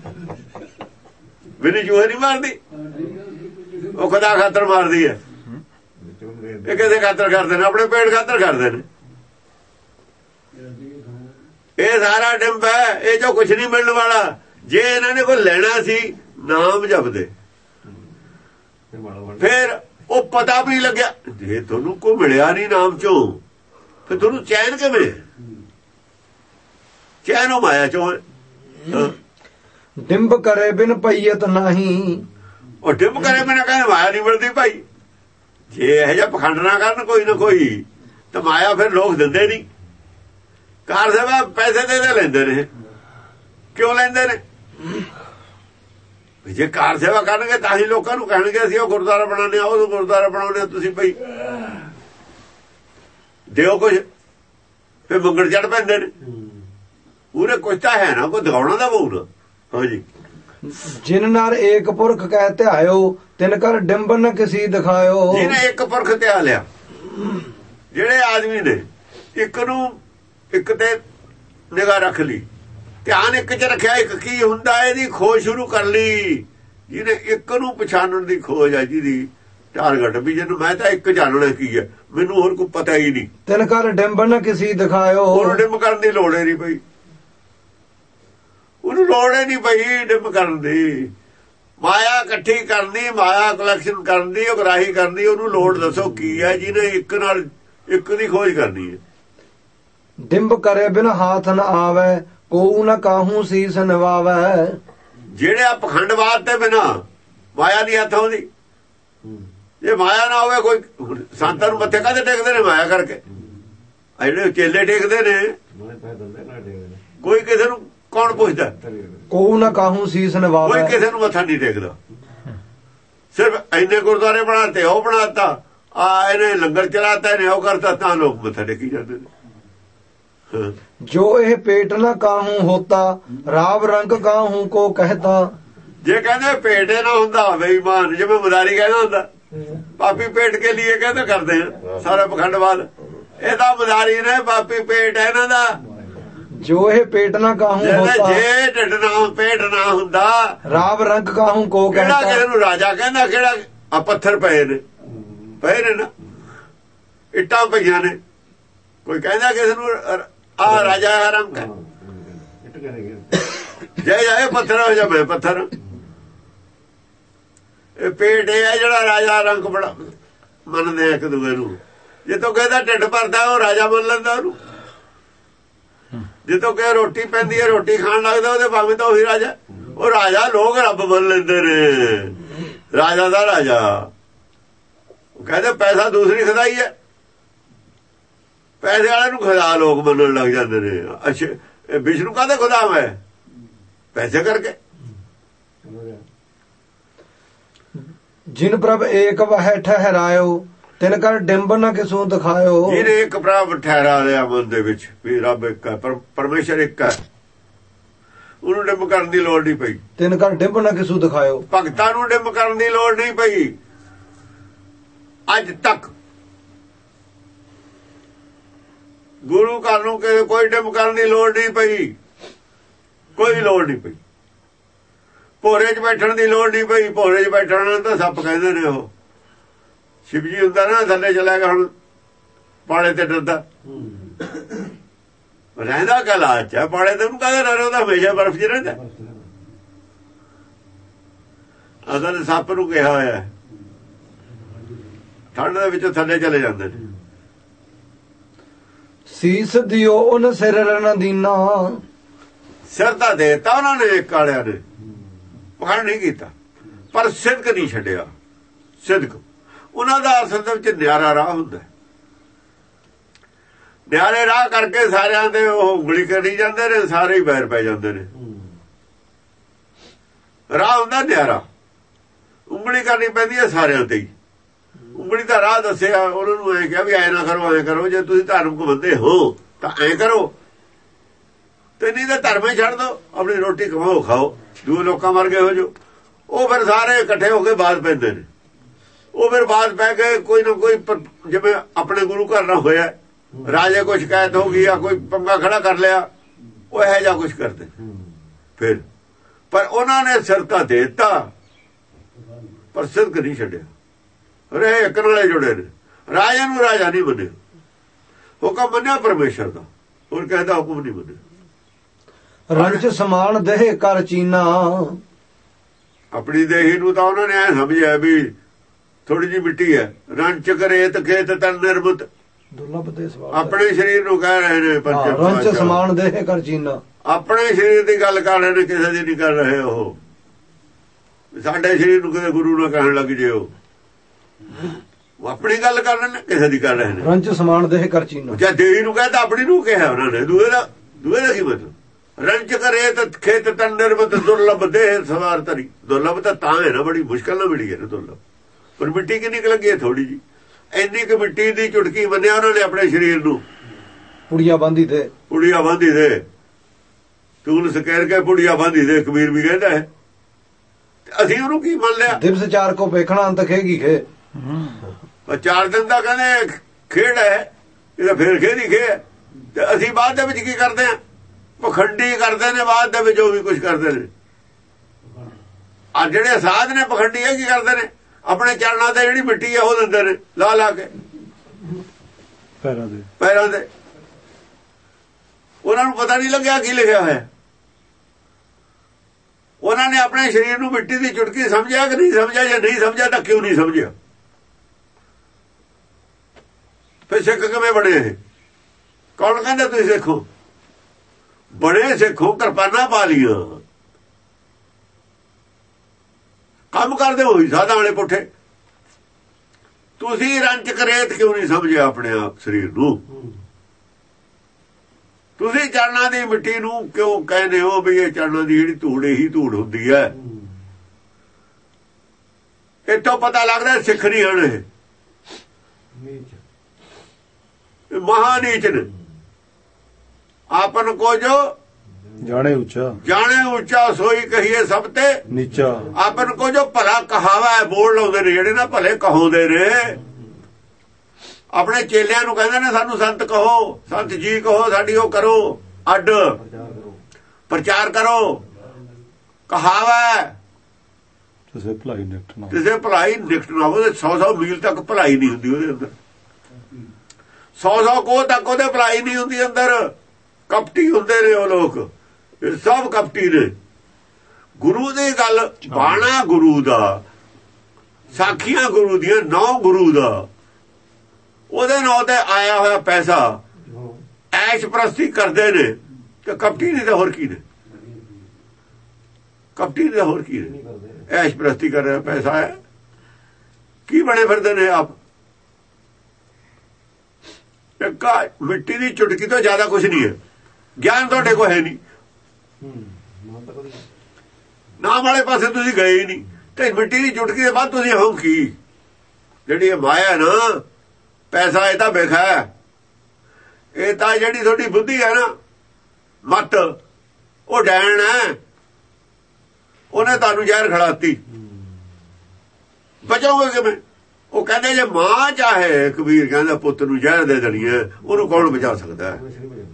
ਬਿੱਲੀ ਚੂਹੇ ਨਹੀਂ ਮਾਰਦੀ, ਉਹ ਖੁਦਾ ਖਾਤਰ ਮਾਰਦੀ ਹੈ। ਇਹ ਕਿਸੇ ਖਾਤਰ ਕਰਦੇ ਨੇ, ਆਪਣੇ ਪੇਟ ਖਾਤਰ ਕਰਦੇ ਨੇ। ਇਹ ਸਾਰਾ ਡਿੰਬ ਹੈ, ਇਹ ਜੋ ਕੁਛ ਨਹੀਂ ਮਿਲਣ ਵਾਲਾ। ਜੇ ਇਹਨਾਂ ਨੇ ਕੋਈ ਲੈਣਾ ਸੀ, ਨਾਮ ਜਪਦੇ, ਫਿਰ ਉਹ ਪਤਾ ਵੀ ਨਹੀਂ ਲੱਗਿਆ। ਜੇ ਤੁਹਾਨੂੰ ਕੋਈ ਮਿਲਿਆ ਨਹੀਂ ਨਾਮ ਚੋਂ, ਫਿਰ ਤੁਹਾਨੂੰ ਚੈਨ ਕਿਵੇਂ? ਚੈਨ ਉਹ ਮਾਇਆ ਚੋਂ। ਡਿੰਬ ਕਰੇ ਬਿਨ ਪਈਅਤ ਨਹੀਂ। ਉਹ ਡਿੰਬ ਕਰੇ ਬਿਨਾ ਕਹਿੰਦੇ ਮਾਇਆ ਨਹੀਂ ਮਿਲਦੀ ਭਾਈ। ਜੇ ਇਹੋ ਜਿਹਾ ਪਖੰਡ ਨਾ ਕਰਨ ਕੋਈ ਨਾ ਕੋਈ ਤਾਂ ਮਾਇਆ ਫਿਰ ਲੋਕ ਦਿੰਦੇ ਨਹੀਂ। ਕਾਰ ਸੇਵਾ ਪੈਸੇ ਦੇ ਦੇ ਲੈਂਦੇ ਨੇ। ਕਿਉਂ ਲੈਂਦੇ ਨੇ? ਜੇ ਕਾਰ ਸੇਵਾ ਕਰਨਗੇ ਤਾਂ ਹੀ ਲੋਕਾਂ ਨੂੰ ਕਹਿਣਗੇ ਅਸੀਂ ਉਹ ਗੁਰਦੁਆਰਾ ਬਣਾਉਂਦੇ ਆ, ਉਹ ਗੁਰਦੁਆਰਾ ਬਣਾਉਂਦੇ ਆ, ਤੁਸੀਂ ਭਾਈ ਦਿਓ ਕੁਝ। ਫਿਰ ਮੰਗਣ ਚੜ ਪੈਂਦੇ ਨੇ। ਪੂਰੇ ਕੁਛ ਤਾਂ ਹੈ ਨਾ, ਕੋਈ ਦਿਖਾਉਣਾ ਦਾ ਬੋਲ। ਹਾਂਜੀ, ਜਿਨ ਨਰ ਏਕ ਪੁਰਖ ਕਹਿ ਧਿਆਇਓ ਤਿਨ ਕਰ ਡਿੰਬਨ ਕਿਸੀ ਦਿਖਾਇਓ। ਜਿਹਨੇ ਇੱਕ ਪੁਰਖ ਧਿਆ ਲਿਆ, ਜਿਹੜੇ ਆਦਮੀ ਨੇ ਇੱਕ ਨੂੰ ਇੱਕ ਤੇ ਨਿਗਾਹ ਰੱਖ ਲਈ, ਧਿਆਨ ਇੱਕ ਚ ਰੱਖਿਆ, ਇੱਕ ਕੀ ਹੁੰਦਾ ਇਹਦੀ ਖੋਜ ਸ਼ੁਰੂ ਕਰ ਲਈ। ਜਿਹਨੇ ਇੱਕ ਨੂੰ ਪਛਾਣਨ ਦੀ ਖੋਜ ਹੈ, ਜਿਹਦੀ ਟਾਰਗੇਟ ਵੀ ਜਿਹਨੂੰ ਮੈਂ ਤਾਂ ਇੱਕ ਜਾਣਨਾ ਕੀ ਹੈ, ਮੈਨੂੰ ਹੋਰ ਕੋਈ ਪਤਾ ਹੀ ਨਹੀਂ। ਤਿਨ ਕਰ ਡਿੰਬਨ ਕਿਸੀ ਦਿਖਾਇਓ। ਉਹਨੂੰ ਡਿੰਬ ਕਰਨ ਦੀ ਲੋੜ ਹੀ ਨਹੀਂ ਪਈ। ਉਹਨੂੰ ਲੋੜ ਹੀ ਨਹੀਂ ਪਈ ਡਿੰਬ ਕਰਨ ਦੀ। ਮਾਇਆ ਇਕੱਠੀ ਕਰਨੀ, ਮਾਇਆ ਕਲੈਕਸ਼ਨ ਕਰਨ ਦੀ, ਉਗਰਾਹੀ ਕਰਨੀ। ਉਹਨੂੰ ਲੋੜ ਦੱਸੋ ਕੀ ਹੈ ਜਿਹਨੇ ਇੱਕ ਨਾਲ ਇੱਕ ਦੀ ਖੋਜ ਕਰਨੀ ਹੈ। ਡਿੰਬ ਕਰੇ ਬਿਨ ਹਾਥ ਨ ਆਵੇ ਕੋ ਨ ਕਾਹੂ ਸੀਸ ਨਿਵਾਵੇ। ਜਿਹੜੇ ਆ ਪਖੰਡਵਾਦ ਤੇ ਬਿਨਾ ਮਾਇਆ ਨਹੀਂ ਹੱਥ ਆਉਂਦੀ। ਜੇ ਮਾਇਆ ਨਾ ਹੋਵੇ, ਕੋਈ ਸੰਤਾਂ ਨੂੰ ਮੱਥੇ ਕਾਹਦੇ ਟੇਕਦੇ ਨੇ? ਮਾਇਆ ਕਰਕੇ। ਆ ਜਿਹੜੇ ਚੇਲੇ ਟੇਕਦੇ ਨੇ, ਕੋਈ ਕਿਸੇ ਨੂੰ ਕੌਣ ਪੁੱਛਦਾ? ਕੋ ਨਾ ਕਾਹੂ ਸੀਸ ਨਿਵਾਵੇ। ਕੋਈ ਕਿਸੇ ਨੂੰ ਮੱਥਾ ਨਹੀਂ ਟੇਕਦਾ। ਸਿਰਫ ਇੰਨੇ ਗੁਰਦੁਆਰੇ ਬਣਾਤੇ, ਉਹ ਬਣਾਤਾ, ਆ ਇਹਨੇ ਲੰਗਰ ਚਲਾਤਾ, ਇਹਨੇ ਉਹ ਕਰਤਾ, ਤਾਂ ਲੋਕ ਮੱਥਾ ਟੇਕੀ ਜਾਂਦੇ ਨੇ। ਜੋ ਇਹ ਪੇਟ ਨਾ ਕਾਹੂ ਹੋਤਾ ਰਾਵ ਰੰਗ ਕਾਹੂ ਕੋ ਕਹਿਤਾ। ਜੇ ਕਹਿੰਦੇ ਪੇਟੇ ਨਾ ਹੁੰਦਾ ਬੇਈਮਾਨ, ਜਿਵੇਂ ਮਦਾਰੀ ਕਹਿੰਦਾ ਹੁੰਦਾ, ਪਾਪੀ ਪੇਟ ਕੇ ਲਈ ਕਹਿੰਦੇ ਕਰਦੇ ਆ ਸਾਰਾ ਪਖੰਡਵਾਦ। ਇਹ ਤਾਂ ਮਦਾਰੀ ਨੇ, ਪਾਪੀ ਪੇਟ ਹੈ ਇਹਨਾਂ ਦਾ। ਜੋ ਇਹ ਪੇਟ ਨਾ ਕਾਹੂ ਹੋਤਾ, ਜੇ ਢਿੱਡ ਨਾ ਪੇਟ ਨਾ ਹੁੰਦਾ ਰਾਵ ਰੰਗ ਕਾਹੂ ਕੋ ਕਹਿਤਾ। ਕਿਹੜਾ ਕਿਸੇ ਨੂੰ ਰਾਜਾ ਕਹਿੰਦਾ? ਕਿਹੜਾ ਆ ਪੱਥਰ ਪਏ ਨੇ, ਪਏ ਨੇ ਨਾ, ਇੱਟਾਂ ਪਈਆਂ ਨੇ। ਕੋਈ ਕਹਿੰਦਾ ਕਿਸੇ ਨੂੰ ਆ ਰਾਜਾ ਰੰਗ ਹੈ? ਜੇ ਜਾਏ ਪੱਥਰ ਹੋ ਜਾਵੇ ਪੱਥਰ। ਇਹ ਪੇਟ ਇਹ ਹੈ ਜਿਹੜਾ ਰਾਜਾ ਰੰਗ ਬੜਾ ਮੰਨਦੇ ਇੱਕ ਦੂਏ ਨੂੰ। ਜੇ ਤੂੰ ਕਹਿੰਦਾ ਢਿੱਡ ਭਰਦਾ, ਉਹ ਰਾਜਾ ਮੰਨ ਲੈਂਦਾ ਉਹਨੂੰ। ਜੇ ਤੂੰ ਕਹੇ ਰੋਟੀ ਪੈਂਦੀ ਹੈ, ਰੋਟੀ ਖਾਣ ਲੱਗਦਾ, ਉਹਦੇ ਭਾਵੇਂ ਤਾਂ ਉਹੀ ਰਾਜਾ। ਉਹ ਰਾਜਾ ਲੋਕ ਰੱਬ ਮੰਨ ਲੈਂਦੇ ਨੇ। ਰਾਜਾ ਦਾ ਰਾਜਾ। ਉਹ ਕਹਿੰਦੇ ਪੈਸਾ ਦੂਸਰੀ ਖੁਦਾਈ ਹੈ। ਪੈਸੇ ਵਾਲੇ ਨੂੰ ਖੁਦਾ ਲੋਕ ਮੰਨਣ ਲੱਗ ਜਾਂਦੇ ਨੇ। ਅੱਛਾ, ਵਿਸ਼ਨੂੰ ਕਾਹਦੇ ਖੁਦਾ ਹੈ? ਪੈਸੇ ਕਰਕੇ। ਜਿਨ ਪ੍ਰਭ ਏਕ ਵਹਿ ਠਹਿਰਾਇਓ ਤਿਨ ਕਰ ਡਿੰਬ ਨ ਕਿਸੂ ਦਿਖਾਇਓ। ਜਿਹਨੇ ਇੱਕ ਪ੍ਰਭ ਠਹਿਰਾ ਲਿਆ ਮਨ ਦੇ ਵਿੱਚ ਵੀ ਰੱਬ ਇੱਕ ਹੈ, ਪਰਮੇਸ਼ਰ ਇੱਕ ਹੈ, ਉਹਨੂੰ ਡਿੰਬ ਕਰਨ ਦੀ ਲੋੜ ਨਹੀਂ ਪਈ। ਤਿਨ ਕਰ ਡਿੰਬ ਨ ਕਿਸੂ ਦਿਖਾਇਓ। ਭਗਤਾਂ ਨੂੰ ਡਿੰਬ ਕਰਨ ਦੀ ਲੋੜ ਨਹੀਂ ਪਈ ਅੱਜ ਤੱਕ। ਗੁਰੂ ਘਰ ਨੂੰ ਕੋਈ ਡਿੰਬ ਕਰਨ ਦੀ ਲੋੜ ਨਹੀਂ ਪਈ, ਕੋਈ ਲੋੜ ਨਹੀਂ ਪਈ। ਭੋਰੇ 'ਚ ਬੈਠਣ ਦੀ ਲੋੜ ਨਹੀਂ ਪਈ। ਭੋਰੇ 'ਚ ਬੈਠਣ ਨੂੰ ਤਾਂ ਸੱਪ ਕਹਿੰਦੇ ਨੇ। ਉਹ ਸ਼ਿਵ ਜੀ ਹੁੰਦਾ ਨਾ, ਥੱਲੇ ਚਲਾ ਗਿਆ, ਹੁਣ ਪਾੜੇ ਤੇ ਡਰਦਾ ਰਹਿੰਦਾ। ਕਲਾਚ ਹੈ ਪਾੜੇ ਤੇ, ਉਹਨੂੰ ਕਹਿੰਦੇ ਡਰ, ਉਹਦਾ ਹਮੇਸ਼ਾ ਬਰਫ਼ 'ਚ ਰਹਿੰਦਾ। ਅਸਲ ਸੱਪ ਨੂੰ ਕਿਹਾ ਹੋਇਆ ਠੰਡ ਦੇ ਵਿੱਚੋਂ ਥੱਲੇ ਚਲੇ ਜਾਂਦੇ ਨੇ। ਸੀਸ ਦਿਓ ਉਹਨ ਸਿਰ ਰਨ ਦੀਨਾ। ਸਿਰ ਤਾਂ ਦੇਤਾ ਉਹਨਾਂ ਨੇ, ਇੱਕ ਵਾਲਿਆਂ ਨੇ ਪਖੰਡ ਨਹੀਂ ਕੀਤਾ, ਪਰ ਸਿਦਕ ਨਹੀਂ ਛੱਡਿਆ। ਸਿਦਕ ਉਹਨਾਂ ਦਾ ਅਸਲ ਦੇ ਵਿੱਚ ਨਿਆਰਾ ਰਾਹ ਹੁੰਦਾ। ਨਿਆਰੇ ਰਾਹ ਕਰਕੇ ਸਾਰਿਆਂ ਦੇ ਉਹ ਉਂਗਲੀ ਕਰੀ ਜਾਂਦੇ ਨੇ, ਸਾਰੇ ਹੀ ਬੈਰ ਪੈ ਜਾਂਦੇ ਨੇ। ਰਾਹ ਹੁੰਦਾ ਨਿਆਰਾ, ਉਂਗਲੀ ਕਰਨੀ ਪੈਂਦੀ ਹੈ ਸਾਰਿਆਂ ਤੇ ਹੀ। ਉਂਗਲੀ ਦਾ ਰਾਹ ਦੱਸਿਆ ਉਹਨਾਂ ਨੂੰ, ਐਂ ਕਿਹਾ ਵੀ ਐਂ ਨਾ ਕਰੋ, ਐਂ ਕਰੋ। ਜੇ ਤੁਸੀਂ ਧਾਰਮਿਕ ਬੰਦੇ ਹੋ ਤਾਂ ਐਂ ਕਰੋ, ਤੇ ਨਹੀਂ ਤਾਂ ਧਰਮ ਹੀ ਛੱਡ ਦਿਓ, ਆਪਣੀ ਰੋਟੀ ਕਮਾਓ, ਖਾਓ, ਦੂਏ ਲੋਕਾਂ ਵਰਗੇ ਹੋ ਜੋ। ਉਹ ਫਿਰ ਸਾਰੇ ਇਕੱਠੇ ਹੋ ਕੇ ਬਾਤ ਪੈਂਦੇ ਨੇ। ਉਹ ਫਿਰ ਬਾਤ ਪੈ ਕੇ ਕੋਈ ਨਾ ਕੋਈ, ਜਿਵੇਂ ਆਪਣੇ ਗੁਰੂ ਘਰ ਨਾਲ ਹੋਇਆ, ਰਾਜੇ ਕੋਈ ਸ਼ਿਕਾਇਤ ਹੋ ਗਈ ਜਾਂ ਕੋਈ ਪੰਗਾ ਖੜਾ ਕਰ ਲਿਆ, ਉਹ ਇਹੋ ਜਿਹਾ ਕੁਛ ਕਰਦੇ ਫਿਰ। ਪਰ ਉਹਨਾਂ ਨੇ ਸਿਰ ਤਾਂ ਦੇ ਦਿੱਤਾ, ਪਰ ਸਿਦਕ ਨਹੀਂ ਛੱਡਿਆ। ਰਹੇ ਇੱਕ ਨਾਲੇ ਜੁੜੇ ਨੇ। ਰਾਜਾ ਨੂੰ ਰਾਜਾ ਨਹੀਂ ਮੰਨਿਆ, ਹੁਕਮ ਮੰਨਿਆ ਪਰਮੇਸ਼ਰ ਦਾ, ਹੋਰ ਕਹਿੰਦਾ ਹੁਕਮ ਨਹੀਂ ਮੰਨਿਆ। ਰੰਚ ਸਮਾਨ ਦੇਹ ਕਰ ਚੀਨਾ। ਆਪਣੀ ਦੇਹੀ ਨੂੰ ਤਾਂ ਉਹਨਾਂ ਨੇ ਐ ਸਮਝਿਆ ਵੀ ਥੋੜੀ ਜਿਹੀ ਮਿੱਟੀ ਹੈ। ਰੰਚ ਕਰੇਤ ਖੇਤ ਤਨ ਨਿਰਮਤ। ਦੁਰਲਭ ਦੇ ਸਵਾਲ ਆਪਣੇ ਸਰੀਰ ਨੂੰ ਕਹਿ ਰਹੇ ਨੇ ਰੰਚ ਸਮਾਨ ਦੇਹ ਕਰ ਚੀਨਾ। ਆਪਣੇ ਸਰੀਰ ਦੀ ਗੱਲ ਕਰ ਰਹੇ ਨੇ, ਕਿਸੇ ਦੀ ਨਹੀਂ ਕਰ ਰਹੇ। ਉਹ ਸਾਡੇ ਸਰੀਰ ਨੂੰ ਕਿਤੇ ਗੁਰੂ ਨਾ ਕਹਿਣ ਲੱਗ ਜੇ, ਉਹ ਆਪਣੀ ਗੱਲ ਕਰ ਰਹੇ ਨੇ, ਕਿਸੇ ਦੀ ਕਰ ਰਹੇ ਨੇ। ਰੰਚ ਸਮਾਨ ਦੇਹ ਕਰ ਚੀਨੋ, ਜਾਂ ਦੇਹੀ ਨੂੰ ਕਹਿੰਦਾ ਆਪਣੀ ਨੂੰ ਕਿਹਾ ਉਹਨਾਂ ਨੇ, ਦੂਏ ਦਾ ਦੂਏ ਦਾ ਕੀ ਮਤਲਬ? ਰੰਚ ਕਰੇ ਤਾਂ ਖੇਤ ਤਨ ਨਿਰਮਤ ਦੁਰਲਭ ਦੇਹ ਸਵਾਰ ਧਰੀ। ਦੁਰਲਭ ਤਾਂ ਤਾਂ ਹੈ ਨਾ, ਬੜੀ ਮੁਸ਼ਕਲ ਨਾਲ ਮਿਲੀ ਹੈ ਨਾ ਦੁਰਲਭ। ਪਰ ਮਿੱਟੀ ਕਿੰਨੀ ਕੁ ਲੱਗੀ ਹੈ? ਥੋੜੀ ਜੀ। ਇੰਨੀ ਕੁ ਮਿੱਟੀ ਦੀ ਚੁਟਕੀ ਮੰਨਿਆ ਉਹਨਾਂ ਨੇ ਆਪਣੇ ਸਰੀਰ ਨੂੰ। ਪੁੜੀਆਂ ਬਾਂਧੀ ਦੇ, ਪੁੜੀਆਂ ਬਾਂਧੀ ਦੇ, ਤੂੰ ਸਕੇਰ ਕੇ ਪੁੜੀਆਂ ਬਾਂਧੀ ਦੇ, ਕਬੀਰ ਵੀ ਕਹਿੰਦਾ ਹੈ। ਅਸੀਂ ਉਹਨੂੰ ਕੀ ਮੰਨ ਲਿਆ? ਦਿਵਸ ਚਾਰ ਕੋ ਵੇਖਣਾ ਅੰਤ ਖੇਗੀ ਖੇ। ਚਾਰ ਦਿਨ ਦਾ ਕਹਿੰਦੇ ਖੇਡ ਹੈ, ਇਹਦਾ ਫੇਰ ਖੇਡ ਹੀ ਖੇ। ਤੇ ਅਸੀਂ ਬਾਅਦ ਦੇ ਵਿੱਚ ਕੀ ਕਰਦੇ ਹਾਂ? ਪਖੰਡੀ ਕਰਦੇ ਨੇ ਬਾਅਦ ਦੇ ਵਿੱਚ, ਉਹ ਵੀ ਕੁਝ ਕਰਦੇ ਨੇ। ਆ ਜਿਹੜੇ ਸਾਧ ਨੇ ਪਖੰਡੀ ਇਹ ਕੀ ਕਰਦੇ ਨੇ? ਆਪਣੇ ਚਰਨਾਂ ਤੇ ਜਿਹੜੀ ਮਿੱਟੀ ਹੈ ਉਹ ਦਿੰਦੇ ਨੇ ਲਾ ਲਾ ਕੇ ਪੈਰਾਂ ਦੇ ਪੈਰਾਂ ਦੇ। ਉਹਨਾਂ ਨੂੰ ਪਤਾ ਨਹੀਂ ਲੱਗਿਆ ਕੀ ਲਿਖਿਆ ਹੋਇਆ। ਉਹਨਾਂ ਨੇ ਆਪਣੇ ਸਰੀਰ ਨੂੰ ਮਿੱਟੀ ਦੀ ਚੁਟਕੀ ਸਮਝਿਆ ਕਿ ਨਹੀਂ ਸਮਝਿਆ? ਜੇ ਨਹੀਂ ਸਮਝਿਆ ਤਾਂ ਕਿਉਂ ਨਹੀਂ ਸਮਝਿਆ? ਫਿਰ ਸਿੱਖ ਕਿਵੇਂ ਬਣੇ ਇਹ? ਕੌਣ ਕਹਿੰਦਾ ਤੁਸੀਂ ਸਿੱਖੋ? ਬੜੇ ਸਿੱਖੋ ਕਿਰਪਾਨਾਂ ਪਾ ਲੀਆਂ, ਕੰਮ ਕਰਦੇ ਹੋਈ ਸਾਧਾਂ ਵਾਲੇ ਪੁੱਠੇ। ਤੁਸੀਂ ਰੰਚ ਕਰੇਤ ਕਿਉਂ ਨਹੀਂ ਸਮਝਿਆ ਆਪਣੇ ਆਪ ਸਰੀਰ ਨੂੰ? ਤੁਸੀਂ ਚਰਨਾਂ ਦੀ ਮਿੱਟੀ ਨੂੰ ਕਿਉਂ ਕਹਿੰਦੇ ਹੋ ਵੀ ਇਹ ਚਰਨਾਂ ਦੀ ਜਿਹੜੀ ਧੂੜ ਹੀ ਧੂੜ ਹੁੰਦੀ ਹੈ? ਇੱਥੋਂ ਪਤਾ ਲੱਗਦਾ ਸਿੱਖ ਨਹੀਂ ਹਨ, ਇਹ ਮਹਾ ਨੀਚ ਨੇ। ਆਪਨ ਕੋ ਜੋ ਜਾਣੇ ਉੱਚਾ, ਜਾਣੇ ਉੱਚਾ ਸੋਈ ਕਹੀਏ ਸਭ ਤੇ ਨੀਚਾ। ਆਪਨ ਕੋ ਜੋ ਭਲਾ ਕਹਾਵਾ ਹੈ, ਬੋਲ ਲਾਉਂਦੇ ਨੇ ਜਿਹੜੇ ਨਾ ਭਲੇ ਕਹਾਉਂਦੇ ਨੇ। ਆਪਣੇ ਚੇਲਿਆਂ ਨੂੰ ਕਹਿੰਦੇ ਨੇ ਸਾਨੂੰ ਸੰਤ ਕਹੋ, ਸੰਤ ਜੀ ਕਹੋ, ਸਾਡੀ ਉਹ ਕਰੋ, ਅੱਡ ਪ੍ਰਚਾਰ ਕਰੋ। ਕਹਾਵਾ ਕਿਸੇ ਭਲਾਈ ਨਿਕਟ ਨਾ, ਕਿਸੇ ਭਲਾਈ ਨਿਕਟ ਨਾ ਹੋਵੇ। ਸੌ ਸੌ ਮੀਲ ਤੱਕ ਭਲਾਈ ਨਹੀਂ ਹੁੰਦੀ ਉਹਦੇ ਅੰਦਰ, ਸੌ ਸੌ ਕੋਹ ਤੱਕ ਉਹਦੇ ਭਲਾਈ ਨਹੀਂ ਹੁੰਦੀ ਅੰਦਰ। ਕਪਟੀ ਹੁੰਦੇ ਨੇ ਉਹ ਲੋਕ, ਇਹ ਸਭ ਕਪਟੀ ਨੇ। ਗੁਰੂ ਦੀ ਗੱਲ, ਬਾਣਾ ਗੁਰੂ ਦਾ, ਸਾਖੀਆਂ ਗੁਰੂ ਦੀਆਂ, ਨੌ ਗੁਰੂ ਦਾ, ਉਹਦੇ ਨਾਂ ਤੇ ਆਇਆ ਹੋਇਆ ਪੈਸਾ ਐਸ਼ ਪ੍ਰਸਤੀ ਕਰਦੇ ਨੇ। ਤੇ ਕਪਟੀ ਨਹੀਂ ਤਾਂ ਹੋਰ ਕੀ ਨੇ? ਕਪਟੀ ਨਹੀਂ ਤਾਂ ਹੋਰ ਕੀ ਨੇ? ਐਸ਼ ਪ੍ਰਸਤੀ ਕਰ ਰਿਹਾ ਪੈਸਾ ਹੈ। ਕੀ ਬਣੇ ਫਿਰਦੇ ਨੇ ਆਪ? ਇੱਕ ਮਿੱਟੀ ਦੀ ਚੁਟਕੀ ਤੋਂ ਜ਼ਿਆਦਾ ਕੁਝ ਨਹੀਂ ਹੈ। ਗਿਆਨ ਤੁਹਾਡੇ ਕੋਲ ਹੈ ਨਹੀਂ, ਨਾਮ ਵਾਲੇ ਪਾਸੇ ਤੁਸੀਂ ਗਏ ਹੀ ਨਹੀਂ। ਤੇ ਮਿੱਟੀ ਦੀ ਚੁਟਕੀ ਦੇ ਬਾਅਦ ਤੁਸੀਂ ਹੋ ਕੀ? ਜਿਹੜੀ ਇਹ ਮਾਇਆ ਨਾ, ਪੈਸਾ ਇਹ ਤਾਂ ਵੇਖਾ, ਇਹ ਤਾਂ ਜਿਹੜੀ ਤੁਹਾਡੀ ਬੁੱਧੀ ਹੈ ਨਾ, ਮਤ, ਉਹ ਡੈਣ ਹੈ। ਉਹਨੇ ਤੁਹਾਨੂੰ ਜ਼ਹਿਰ ਖੜਾਤੀ, ਬਚੋਗੇ ਕਿਵੇਂ? ਉਹ ਕਹਿੰਦੇ ਜੇ ਮਾਂ ਚਾਹੇ, ਕਬੀਰ ਕਹਿੰਦਾ ਪੁੱਤ ਨੂੰ ਜ਼ਹਿਰ ਦੇ ਦੇਣੀ ਹੈ, ਉਹਨੂੰ ਕੌਣ ਬਚਾ ਸਕਦਾ ਹੈ?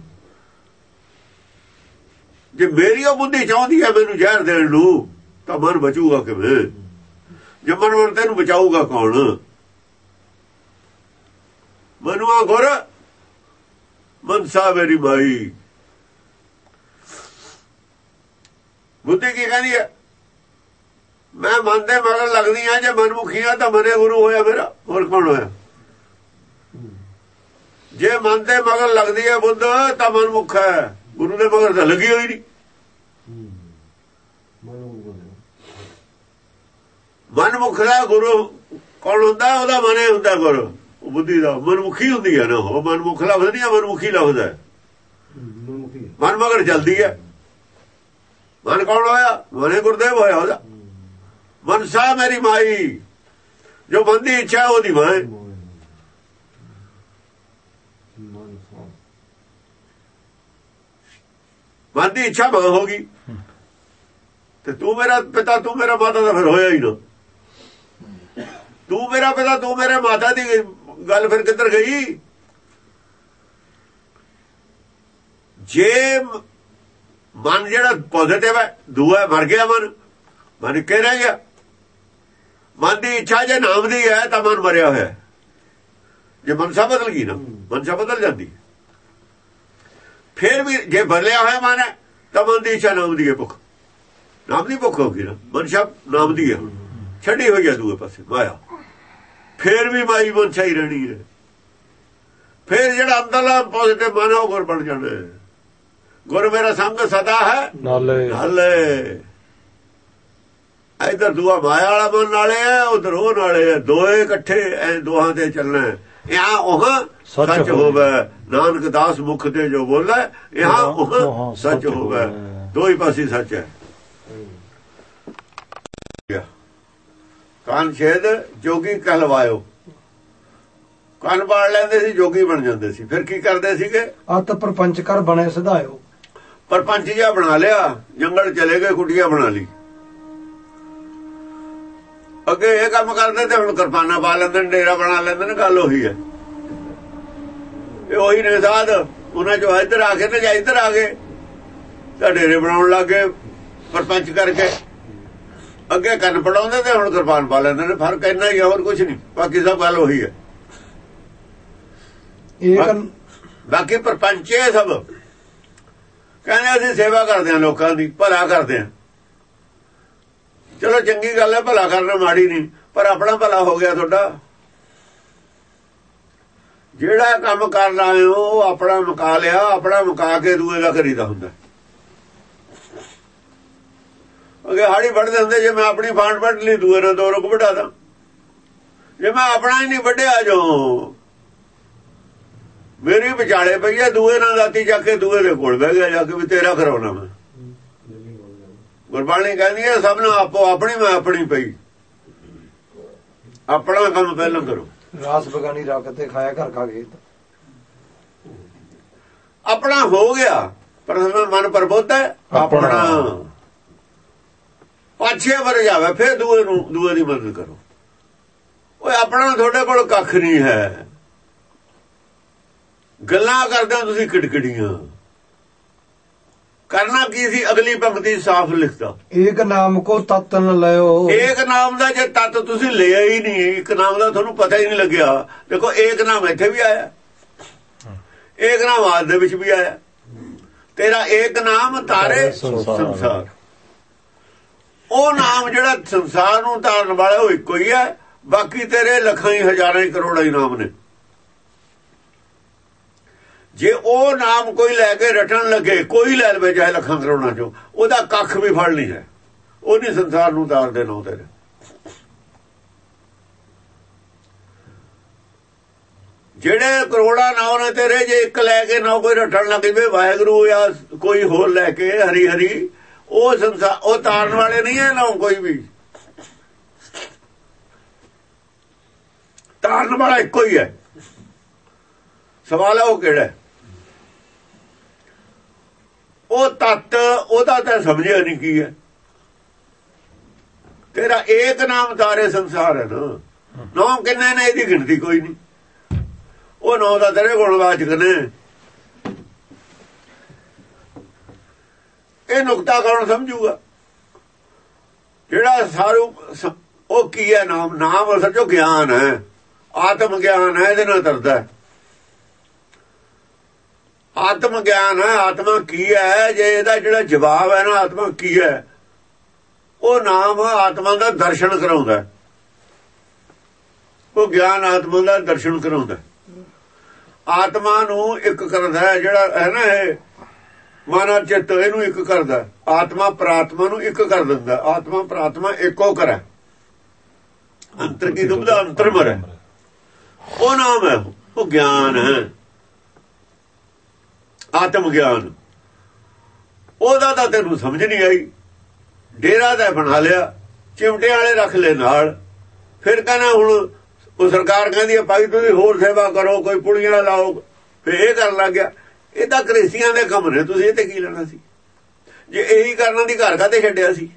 ਜੇ ਮੇਰੀ ਉਹ ਬੁੱਧੀ ਚਾਹੁੰਦੀ ਹੈ ਮੈਨੂੰ ਜ਼ਹਿਰ ਦੇਣ ਨੂੰ, ਤਾਂ ਮਨ ਬਚੂਗਾ ਕਿਵੇਂ? ਜੇ ਮਨ ਮਨ ਤੈਨੂੰ ਬਚਾਊਗਾ ਕੌਣ? ਮਨੁਆ ਗੁਰ ਮਨਸਾ ਮੇਰੀ ਮਾਈ। ਬੁੱਧੀ ਕੀ ਕਹਿੰਦੀ ਹੈ? ਮੈਂ ਮਨ ਦੇ ਮਗਰ ਲੱਗਦੀ ਆ, ਜੇ ਮਨਮੁਖੀ ਆ ਤਾਂ ਮਨੇ ਗੁਰੂ ਹੋਇਆ ਮੇਰਾ, ਹੋਰ ਕੌਣ ਹੋਇਆ? ਜੇ ਮਨ ਦੇ ਮਗਰ ਲੱਗਦੀ ਹੈ ਬੁੱਧ ਤਾਂ ਮਨਮੁਖ ਹੈ, ਗੁਰੂ ਦੇ ਮਗਰ ਤਾਂ ਲੱਗੀ ਹੋਈ ਨਹੀਂ। ਮਨਮੁਖ ਦਾ ਗੁਰੂ ਕੌਣ ਹੁੰਦਾ? ਉਹਦਾ ਮਨੇ ਹੁੰਦਾ ਗੁਰੂ, ਉਹ ਬੁੱਧੀ ਦਾ। ਮਨਮੁਖੀ ਹੁੰਦੀ ਹੈ ਨਾ, ਉਹ ਮਨਮੁਖ ਲਫ਼ਜ਼ ਨਹੀਂ, ਮਨਮੁਖੀ ਲਫ਼ਜ਼ ਹੈ। ਮਨ ਮਗਰ ਚਲਦੀ ਹੈ। ਮਨ ਕੌਣ ਹੋਇਆ? ਮਨੇ ਗੁਰਦੇਵ ਹੋਇਆ ਉਹਦਾ। ਮਨਸਾ ਮੇਰੀ ਮਾਈ, ਜੋ ਮਨ ਦੀ ਇੱਛਾ ਉਹਦੀ ਮਾਂ। ਮਨ ਦੀ ਇੱਛਾ ਮਾਂ ਹੋ ਗਈ ਤੇ ਤੂੰ ਮੇਰਾ ਪਿਤਾ, ਤੂੰ ਮੇਰਾ ਮਾਤਾ ਦਾ ਫਿਰ ਹੋਇਆ ਹੀ ਨਾ। ਤੂੰ ਮੇਰਾ ਪਿਤਾ, ਤੂੰ ਮੇਰੇ ਮਾਤਾ ਦੀ ਗੱਲ ਫਿਰ ਕਿੱਧਰ ਗਈ? ਜੇ ਮਨ ਜਿਹੜਾ ਪੋਜ਼ਿਟਿਵ ਹੈ, ਦੂਆ ਮਰ ਗਿਆ ਮਨ, ਮਨ ਕੇ ਰਹਿ ਗਿਆ। ਮਨ ਦੀ ਇੱਛਾ ਜੇ ਨਾਮ ਦੀ ਹੈ ਤਾਂ ਮਨ ਮਰਿਆ ਹੋਇਆ। ਜੇ ਮਨਸਾ ਬਦਲ ਗਈ ਨਾ, ਮਨਸਾ ਬਦਲ ਜਾਂਦੀ। ਫਿਰ ਵੀ ਜੇ ਬਦਲਿਆ ਹੋਇਆ ਮਨ ਹੈ ਤਾਂ ਮਨ ਦੀ ਇੱਛਾ ਨਾਮ ਦੀ ਹੈ, ਭੁੱਖ ਨਾਮ ਦੀ ਭੁੱਖ ਹੋ ਗਈ ਨਾ। ਮਨਸਾ ਨਾਮ ਦੀ ਹੈ, ਛੱਡੀ ਹੋਈ ਹੈ ਦੂਏ ਪਾਸੇ ਮਾਇਆ। ਫਿਰ ਵੀ ਮਾਈ ਮਨਸਾ ਹੀ ਰਹਿਣੀ ਹੈ। ਫਿਰ ਜਿਹੜਾ ਅੰਦਰਲਾ ਪੋਜ਼ਿਟਿਵ ਮਨ ਉਹ ਗੁਰ ਬਣ ਜਾਣਾ ਹੈ। ਗੁਰ ਮੇਰਾ ਸੰਗ ਸਦਾ ਹੈ ਨਾਲੇ ਨਾਲੇ। ਇਧਰ ਦੂਆ ਮਾਇਆ ਵਾਲਾ ਮਨ ਨਾਲੇ ਹੈ, ਉਧਰ ਉਹ ਨਾਲੇ ਹੈ, ਦੋਏ ਇਕੱਠੇ ਐ ਦੋਹਾਂ ਤੇ ਚੱਲਣਾ। यहाँ ਉਹ ਸੱਚ ਹੋਵੇ, ਨਾਨਕ ਦਾਸ ਮੁਖ ਤੇ ਜੋ ਬੋਲੇ यहाँ ਉਹ ਸੱਚ ਹੋਵੇ। ਦੋ ਹੀ ਪਾਸੇ ਸੱਚ ਹੈ। ਕੰਨ ਛੇਦ ਜੋਗੀ ਕਹਿਲਵਾਇਓ, ਕੰਨ ਪਾੜ ਲੈਂਦੇ ਸੀ ਜੋਗੀ ਬਣ ਜਾਂਦੇ ਸੀ। ਫਿਰ ਕੀ ਕਰਦੇ ਸੀਗੇ? ਅਤ ਪਰਪੰਚ ਕਰ ਬਣੇ ਸਿਧਾਇਓ, ਪਰਪੰਚ ਜਿਹਾ ਬਣਾ ਲਿਆ, ਜੰਗਲ ਚਲੇ ਗਏ, ਕੁਟੀਆਂ ਬਣਾ ਲਈ। ਅੱਗੇ ਇਹ ਕੰਮ ਕਰਦੇ ਤੇ ਹੁਣ ਕਿਰਪਾਨਾਂ ਪਾ ਲੈਂਦੇ ਨੇ, ਡੇਰਾ ਬਣਾ ਲੈਂਦੇ ਨੇ। ਗੱਲ ਉਹੀ ਹੈ, ਇਹ ਉਹੀ ਨੇ ਸਾਧ। ਉਹਨਾਂ ਚੋਂ ਇੱਧਰ ਆ ਕੇ ਨਾ ਜਾਂ ਇੱਧਰ ਆ ਗਏ ਤਾਂ ਡੇਰੇ ਬਣਾਉਣ ਲੱਗ ਗਏ ਪਰਪੰਚ ਕਰਕੇ। ਅੱਗੇ ਕੰਨ ਪੜਾਉਂਦੇ ਤੇ ਹੁਣ ਕਿਰਪਾਨ ਪਾ ਲੈਂਦੇ ਨੇ। ਫਰਕ ਇੰਨਾ ਹੀ, ਹੋਰ ਕੁਝ ਨਹੀਂ। ਬਾਕੀ ਸਭ ਗੱਲ ਉਹੀ ਹੈ। ਬਾਕੀ ਪਰਪੰਚ ਇਹ ਸਭ ਕਹਿੰਦੇ ਅਸੀਂ ਸੇਵਾ ਕਰਦੇ ਹਾਂ, ਲੋਕਾਂ ਦੀ ਭਲਾ ਕਰਦੇ ਹਾਂ। ਚਲੋ ਚੰਗੀ ਗੱਲ ਹੈ, ਭਲਾ ਕਰਨਾ ਮਾੜੀ ਨਹੀਂ, ਪਰ ਆਪਣਾ ਭਲਾ ਹੋ ਗਿਆ ਤੁਹਾਡਾ। ਜਿਹੜਾ ਕੰਮ ਕਰ ਰਹੇ ਹੋ ਉਹ ਆਪਣਾ ਮੁਕਾ ਲਿਆ, ਆਪਣਾ ਮੁਕਾ ਕੇ ਦੂਏ ਦਾ ਕਰੀਦਾ ਹੁੰਦਾ। ਅੱਗੇ ਹਾੜੀ ਵੱਢਦੇ ਹੁੰਦੇ, ਜੇ ਮੈਂ ਆਪਣੀ ਫਾਂਡ ਵੱਢ ਲਈ ਦੂਏ ਨਾਲ ਦੋ ਰੁਕ ਵਢਾ ਦਾਂ। ਜੇ ਮੈਂ ਆਪਣਾ ਹੀ ਨਹੀਂ ਵੱਢਿਆ, ਜੋ ਮੇਰੀ ਵਿਚਾਲੇ ਪਈ ਹੈ, ਦੂਏ ਨਾਲ ਦਾਤੀ ਜਾ ਕੇ ਦੂਏ ਦੇ ਕੋਲ ਬਹਿ ਗਿਆ ਜਾ ਕੇ ਵੀ ਤੇਰਾ ਕਰਾਉਣਾ ਮੈਂ। ਗੁਰਬਾਣੀ ਕਹਿੰਦੀ ਹੈ ਸਭ ਨੂੰ ਆਪੋ ਆਪਣੀ, ਮੈਂ ਆਪਣੀ ਪਈ। ਆਪਣਾ ਕੰਮ ਪਹਿਲਾਂ ਕਰੋ। ਰਾਸ ਬਗਾਨੀ ਰੱਖ ਤੇ ਖਾਇਆ ਘਰ ਕਾ ਖੇਤ। ਆਪਣਾ ਹੋ ਗਿਆ, ਪਰ ਮਨ ਪ੍ਰਬੁੱਧ ਹੈ ਆਪਣਾ। ਪਾਛੇ ਵਰ ਜਾਵੇ, ਫਿਰ ਦੂਏ ਨੂੰ ਦੂਏ ਦੀ ਮਦਦ ਕਰੋ। ਓਏ ਆਪਣਾ ਤੁਹਾਡੇ ਕੋਲ ਕੱਖ ਨਹੀਂ ਹੈ। ਗੱਲਾਂ ਕਰਦੇ ਹੋ ਤੁਸੀਂ ਕਿੜਕਿੜੀਆਂ। ਕਰਨਾ ਕੀ ਸੀ? ਅਗਲੀ ਪੰਕਤੀ ਸਾਫ਼ ਲਿਖਦਾ, ਏਕ ਨਾਮ ਕੋ ਤਤ ਨ ਲਿਓ। ਏਕ ਨਾਮ ਦਾ ਜੇ ਤਤ ਤੁਸੀਂ ਲਿਆ ਹੀ ਨਹੀਂ, ਇੱਕ ਨਾਮ ਦਾ ਤੁਹਾਨੂੰ ਪਤਾ ਹੀ ਨਹੀਂ ਲੱਗਿਆ। ਦੇਖੋ ਏਕ ਨਾਮ ਇੱਥੇ ਵੀ ਆਇਆ, ਏਕ ਨਾਮ ਆਦ ਦੇ ਵਿੱਚ ਵੀ ਆਇਆ। ਤੇਰਾ ਏਕ ਨਾਮ ਤਾਰੇ ਸੰਸਾਰ। ਉਹ ਨਾਮ ਜਿਹੜਾ ਸੰਸਾਰ ਨੂੰ ਤਾਰਨ ਵਾਲਾ ਉਹ ਇੱਕੋ ਹੀ ਹੈ। ਬਾਕੀ ਤੇਰੇ ਲੱਖਾਂ ਹੀ ਹਜ਼ਾਰਾਂ ਹੀ ਕਰੋੜਾਂ ਹੀ ਨਾਮ ਨੇ। ਜੇ ਉਹ ਨਾਮ ਕੋਈ ਲੈ ਕੇ ਰਟਣ ਲੱਗੇ, ਕੋਈ ਲੈ ਲਵੇ ਚਾਹੇ ਲੱਖਾਂ ਕਰੋੜਾਂ ਚੋਂ, ਉਹਦਾ ਕੱਖ ਵੀ ਫੜ ਨਹੀਂ ਹੈ। ਉਹ ਨਹੀਂ ਸੰਸਾਰ ਨੂੰ ਤਾਰਦੇ ਨਾ ਤੇਰੇ। ਜਿਹੜੇ ਕਰੋੜਾਂ ਨਾਮ ਨੇ ਤੇਰੇ, ਜੇ ਇੱਕ ਲੈ ਕੇ ਨਾ ਕੋਈ ਰਟਣ ਲੱਗੇ ਵੇ ਵਾਹਿਗੁਰੂ ਜਾਂ ਕੋਈ ਹੋਰ ਲੈ ਕੇ ਹਰੀ ਹਰੀ, ਉਹ ਸੰਸਾਰ ਉਹ ਤਾਰਨ ਵਾਲੇ ਨਹੀਂ ਹੈ ਨਾ ਕੋਈ ਵੀ। ਤਾਰਨ ਵਾਲਾ ਇੱਕੋ ਹੀ ਹੈ। ਸਵਾਲ ਹੈ ਉਹ ਕਿਹੜਾ? ਉਹ ਤੱਤ ਉਹਦਾ ਤਾਂ ਸਮਝਿਆ ਨਹੀਂ ਕੀ ਹੈ। ਤੇਰਾ ਏਕ ਨਾਮ ਤਾਰੇ ਸੰਸਾਰ ਹੈ ਨਾ। ਨਾਮ ਕਿੰਨੇ ਨੇ ਇਹਦੀ ਗਿਣਤੀ ਕੋਈ ਨਹੀਂ। ਉਹ ਨਾਮ ਦਾ ਤੇਰੇ ਗੁਣਵਾਚਕ ਨੇ। ਇਹ ਨੁਕਤਾ ਕੌਣ ਸਮਝੂਗਾ? ਜਿਹੜਾ ਸਾਰੂ ਉਹ ਕੀ ਹੈ? ਨਾਮ ਨਾਮ ਅਸਲ ਚੋਂ ਗਿਆਨ ਹੈ, ਆਤਮ ਗਿਆਨ ਹੈ। ਇਹਦੇ ਨਾਲ ਤਰਦਾ ਆਤਮ ਗਿਆਨ ਹੈ। ਆਤਮਾ ਕੀ ਹੈ? ਜੇ ਇਹਦਾ ਜਿਹੜਾ ਜਵਾਬ ਹੈ ਨਾ, ਆਤਮਾ ਕੀ ਹੈ, ਉਹ ਨਾਮ ਆਤਮਾ ਦਾ ਦਰਸ਼ਨ ਕਰਾਉਂਦਾ। ਉਹ ਗਿਆਨ ਆਤਮਾ ਦਾ ਦਰਸ਼ਨ ਕਰਾਉਂਦਾ। ਆਤਮਾ ਨੂੰ ਇੱਕ ਕਰਦਾ ਹੈ, ਜਿਹੜਾ ਹੈ ਨਾ ਇਹ ਮਨ ਚਿੱਤ, ਇਹਨੂੰ ਇੱਕ ਕਰਦਾ। ਆਤਮਾ ਪ੍ਰਾਤਮਾ ਨੂੰ ਇੱਕ ਕਰ ਦਿੰਦਾ। ਆਤਮਾ ਪ੍ਰਾਤਮਾ ਇੱਕੋ ਕਰੇ, ਅੰਤਰ ਕੀ ਦੁਬਦਾ ਅੰਤਰ ਮਰੇ। ਉਹ ਨਾਮ ਹੈ, ਉਹ ਗਿਆਨ ਹੈ, ਆਤਮ ਗਿਆਨ। ਉਹਦਾ ਤਾਂ ਤੈਨੂੰ ਸਮਝ ਨਹੀਂ ਆਈ। ਡੇਰਾ ਤਾਂ ਬਣਾ ਲਿਆ, ਚਿਮਟੇ ਵਾਲੇ ਰੱਖ ਲੈ ਨਾਲ। ਫਿਰ ਕਹਿੰਦਾ ਹੁਣ ਉਹ ਸਰਕਾਰ ਕਹਿੰਦੀ ਹੈ ਭਾਈ ਤੁਸੀਂ ਹੋਰ ਸੇਵਾ ਕਰੋ, ਕੋਈ ਪੁੜੀਆਂ ਲਾਓ। ਫਿਰ ਇਹ ਕਰਨ ਲੱਗ ਗਿਆ। ਇਹ ਤਾਂ ਕ੍ਰਿਸ਼ਤੀਆਂ ਦੇ ਕੰਮ ਨੇ, ਤੁਸੀਂ ਇਹ ਤੇ ਕੀ ਲੈਣਾ ਸੀ? ਜੇ ਇਹੀ ਕਰਨਾ ਦੀ ਘਰ ਕਾਹਤੇ ਛੱਡਿਆ ਸੀ?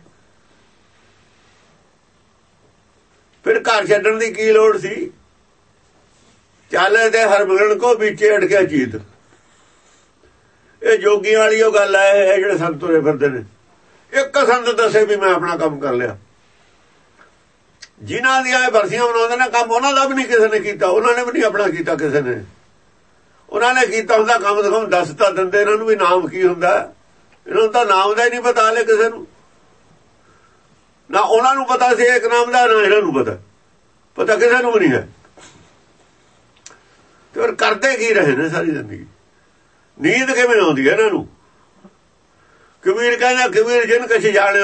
ਫਿਰ ਘਰ ਛੱਡਣ ਦੀ ਕੀ ਲੋੜ ਸੀ? ਚੱਲ ਤੇ ਹਰ ਮਿਲਣ ਕੋ ਵਿੱਚੇ ਅਟਕਿਆ ਚੀਤ। ਇਹ ਜੋਗੀਆਂ ਵਾਲੀ ਉਹ ਗੱਲ ਹੈ। ਇਹ ਜਿਹੜੇ ਸੰਤ ਤੁਰੇ ਫਿਰਦੇ ਨੇ, ਇੱਕ ਸੰਤ ਦੱਸੇ ਵੀ ਮੈਂ ਆਪਣਾ ਕੰਮ ਕਰ ਲਿਆ। ਜਿਨ੍ਹਾਂ ਦੀਆਂ ਬਰਸੀਆਂ ਬਣਾਉਂਦੇ ਨੇ ਕੰਮ, ਉਹਨਾਂ ਦਾ ਵੀ ਨਹੀਂ ਕਿਸੇ ਨੇ ਕੀਤਾ। ਉਹਨਾਂ ਨੇ ਵੀ ਨਹੀਂ ਆਪਣਾ ਕੀਤਾ ਕਿਸੇ ਨੇ। ਉਹਨਾਂ ਨੇ ਕੀਤਾ ਹੁੰਦਾ ਕੰਮ ਦਿਖਾਉਂ ਦੱਸ ਤਾਂ ਦਿੰਦੇ ਇਹਨਾਂ ਨੂੰ ਵੀ ਨਾਮ ਕੀ ਹੁੰਦਾ। ਇਹਨਾਂ ਨੂੰ ਤਾਂ ਨਾਮ ਦਾ ਹੀ ਨਹੀਂ ਪਤਾ ਹਲੇ ਕਿਸੇ ਨੂੰ। ਨਾ ਉਹਨਾਂ ਨੂੰ ਪਤਾ ਸੀ ਇੱਕ ਨਾਮ ਦਾ, ਨਾ ਇਹਨਾਂ ਨੂੰ ਪਤਾ। ਪਤਾ ਕਿਸੇ ਨੂੰ ਵੀ ਨਹੀਂ ਹੈ। ਤੇ ਫਿਰ ਕਰਦੇ ਕੀ ਰਹੇ ਨੇ ਸਾਰੀ ਜ਼ਿੰਦਗੀ? ਨੀਂਦ ਕਿਵੇਂ ਆਉਂਦੀ ਹੈ ਇਹਨਾਂ ਨੂੰ? ਕਬੀਰ ਕਹਿੰਦਾ ਕਬੀਰ ਜਿਨ ਕਛ ਜਾਣਿਓ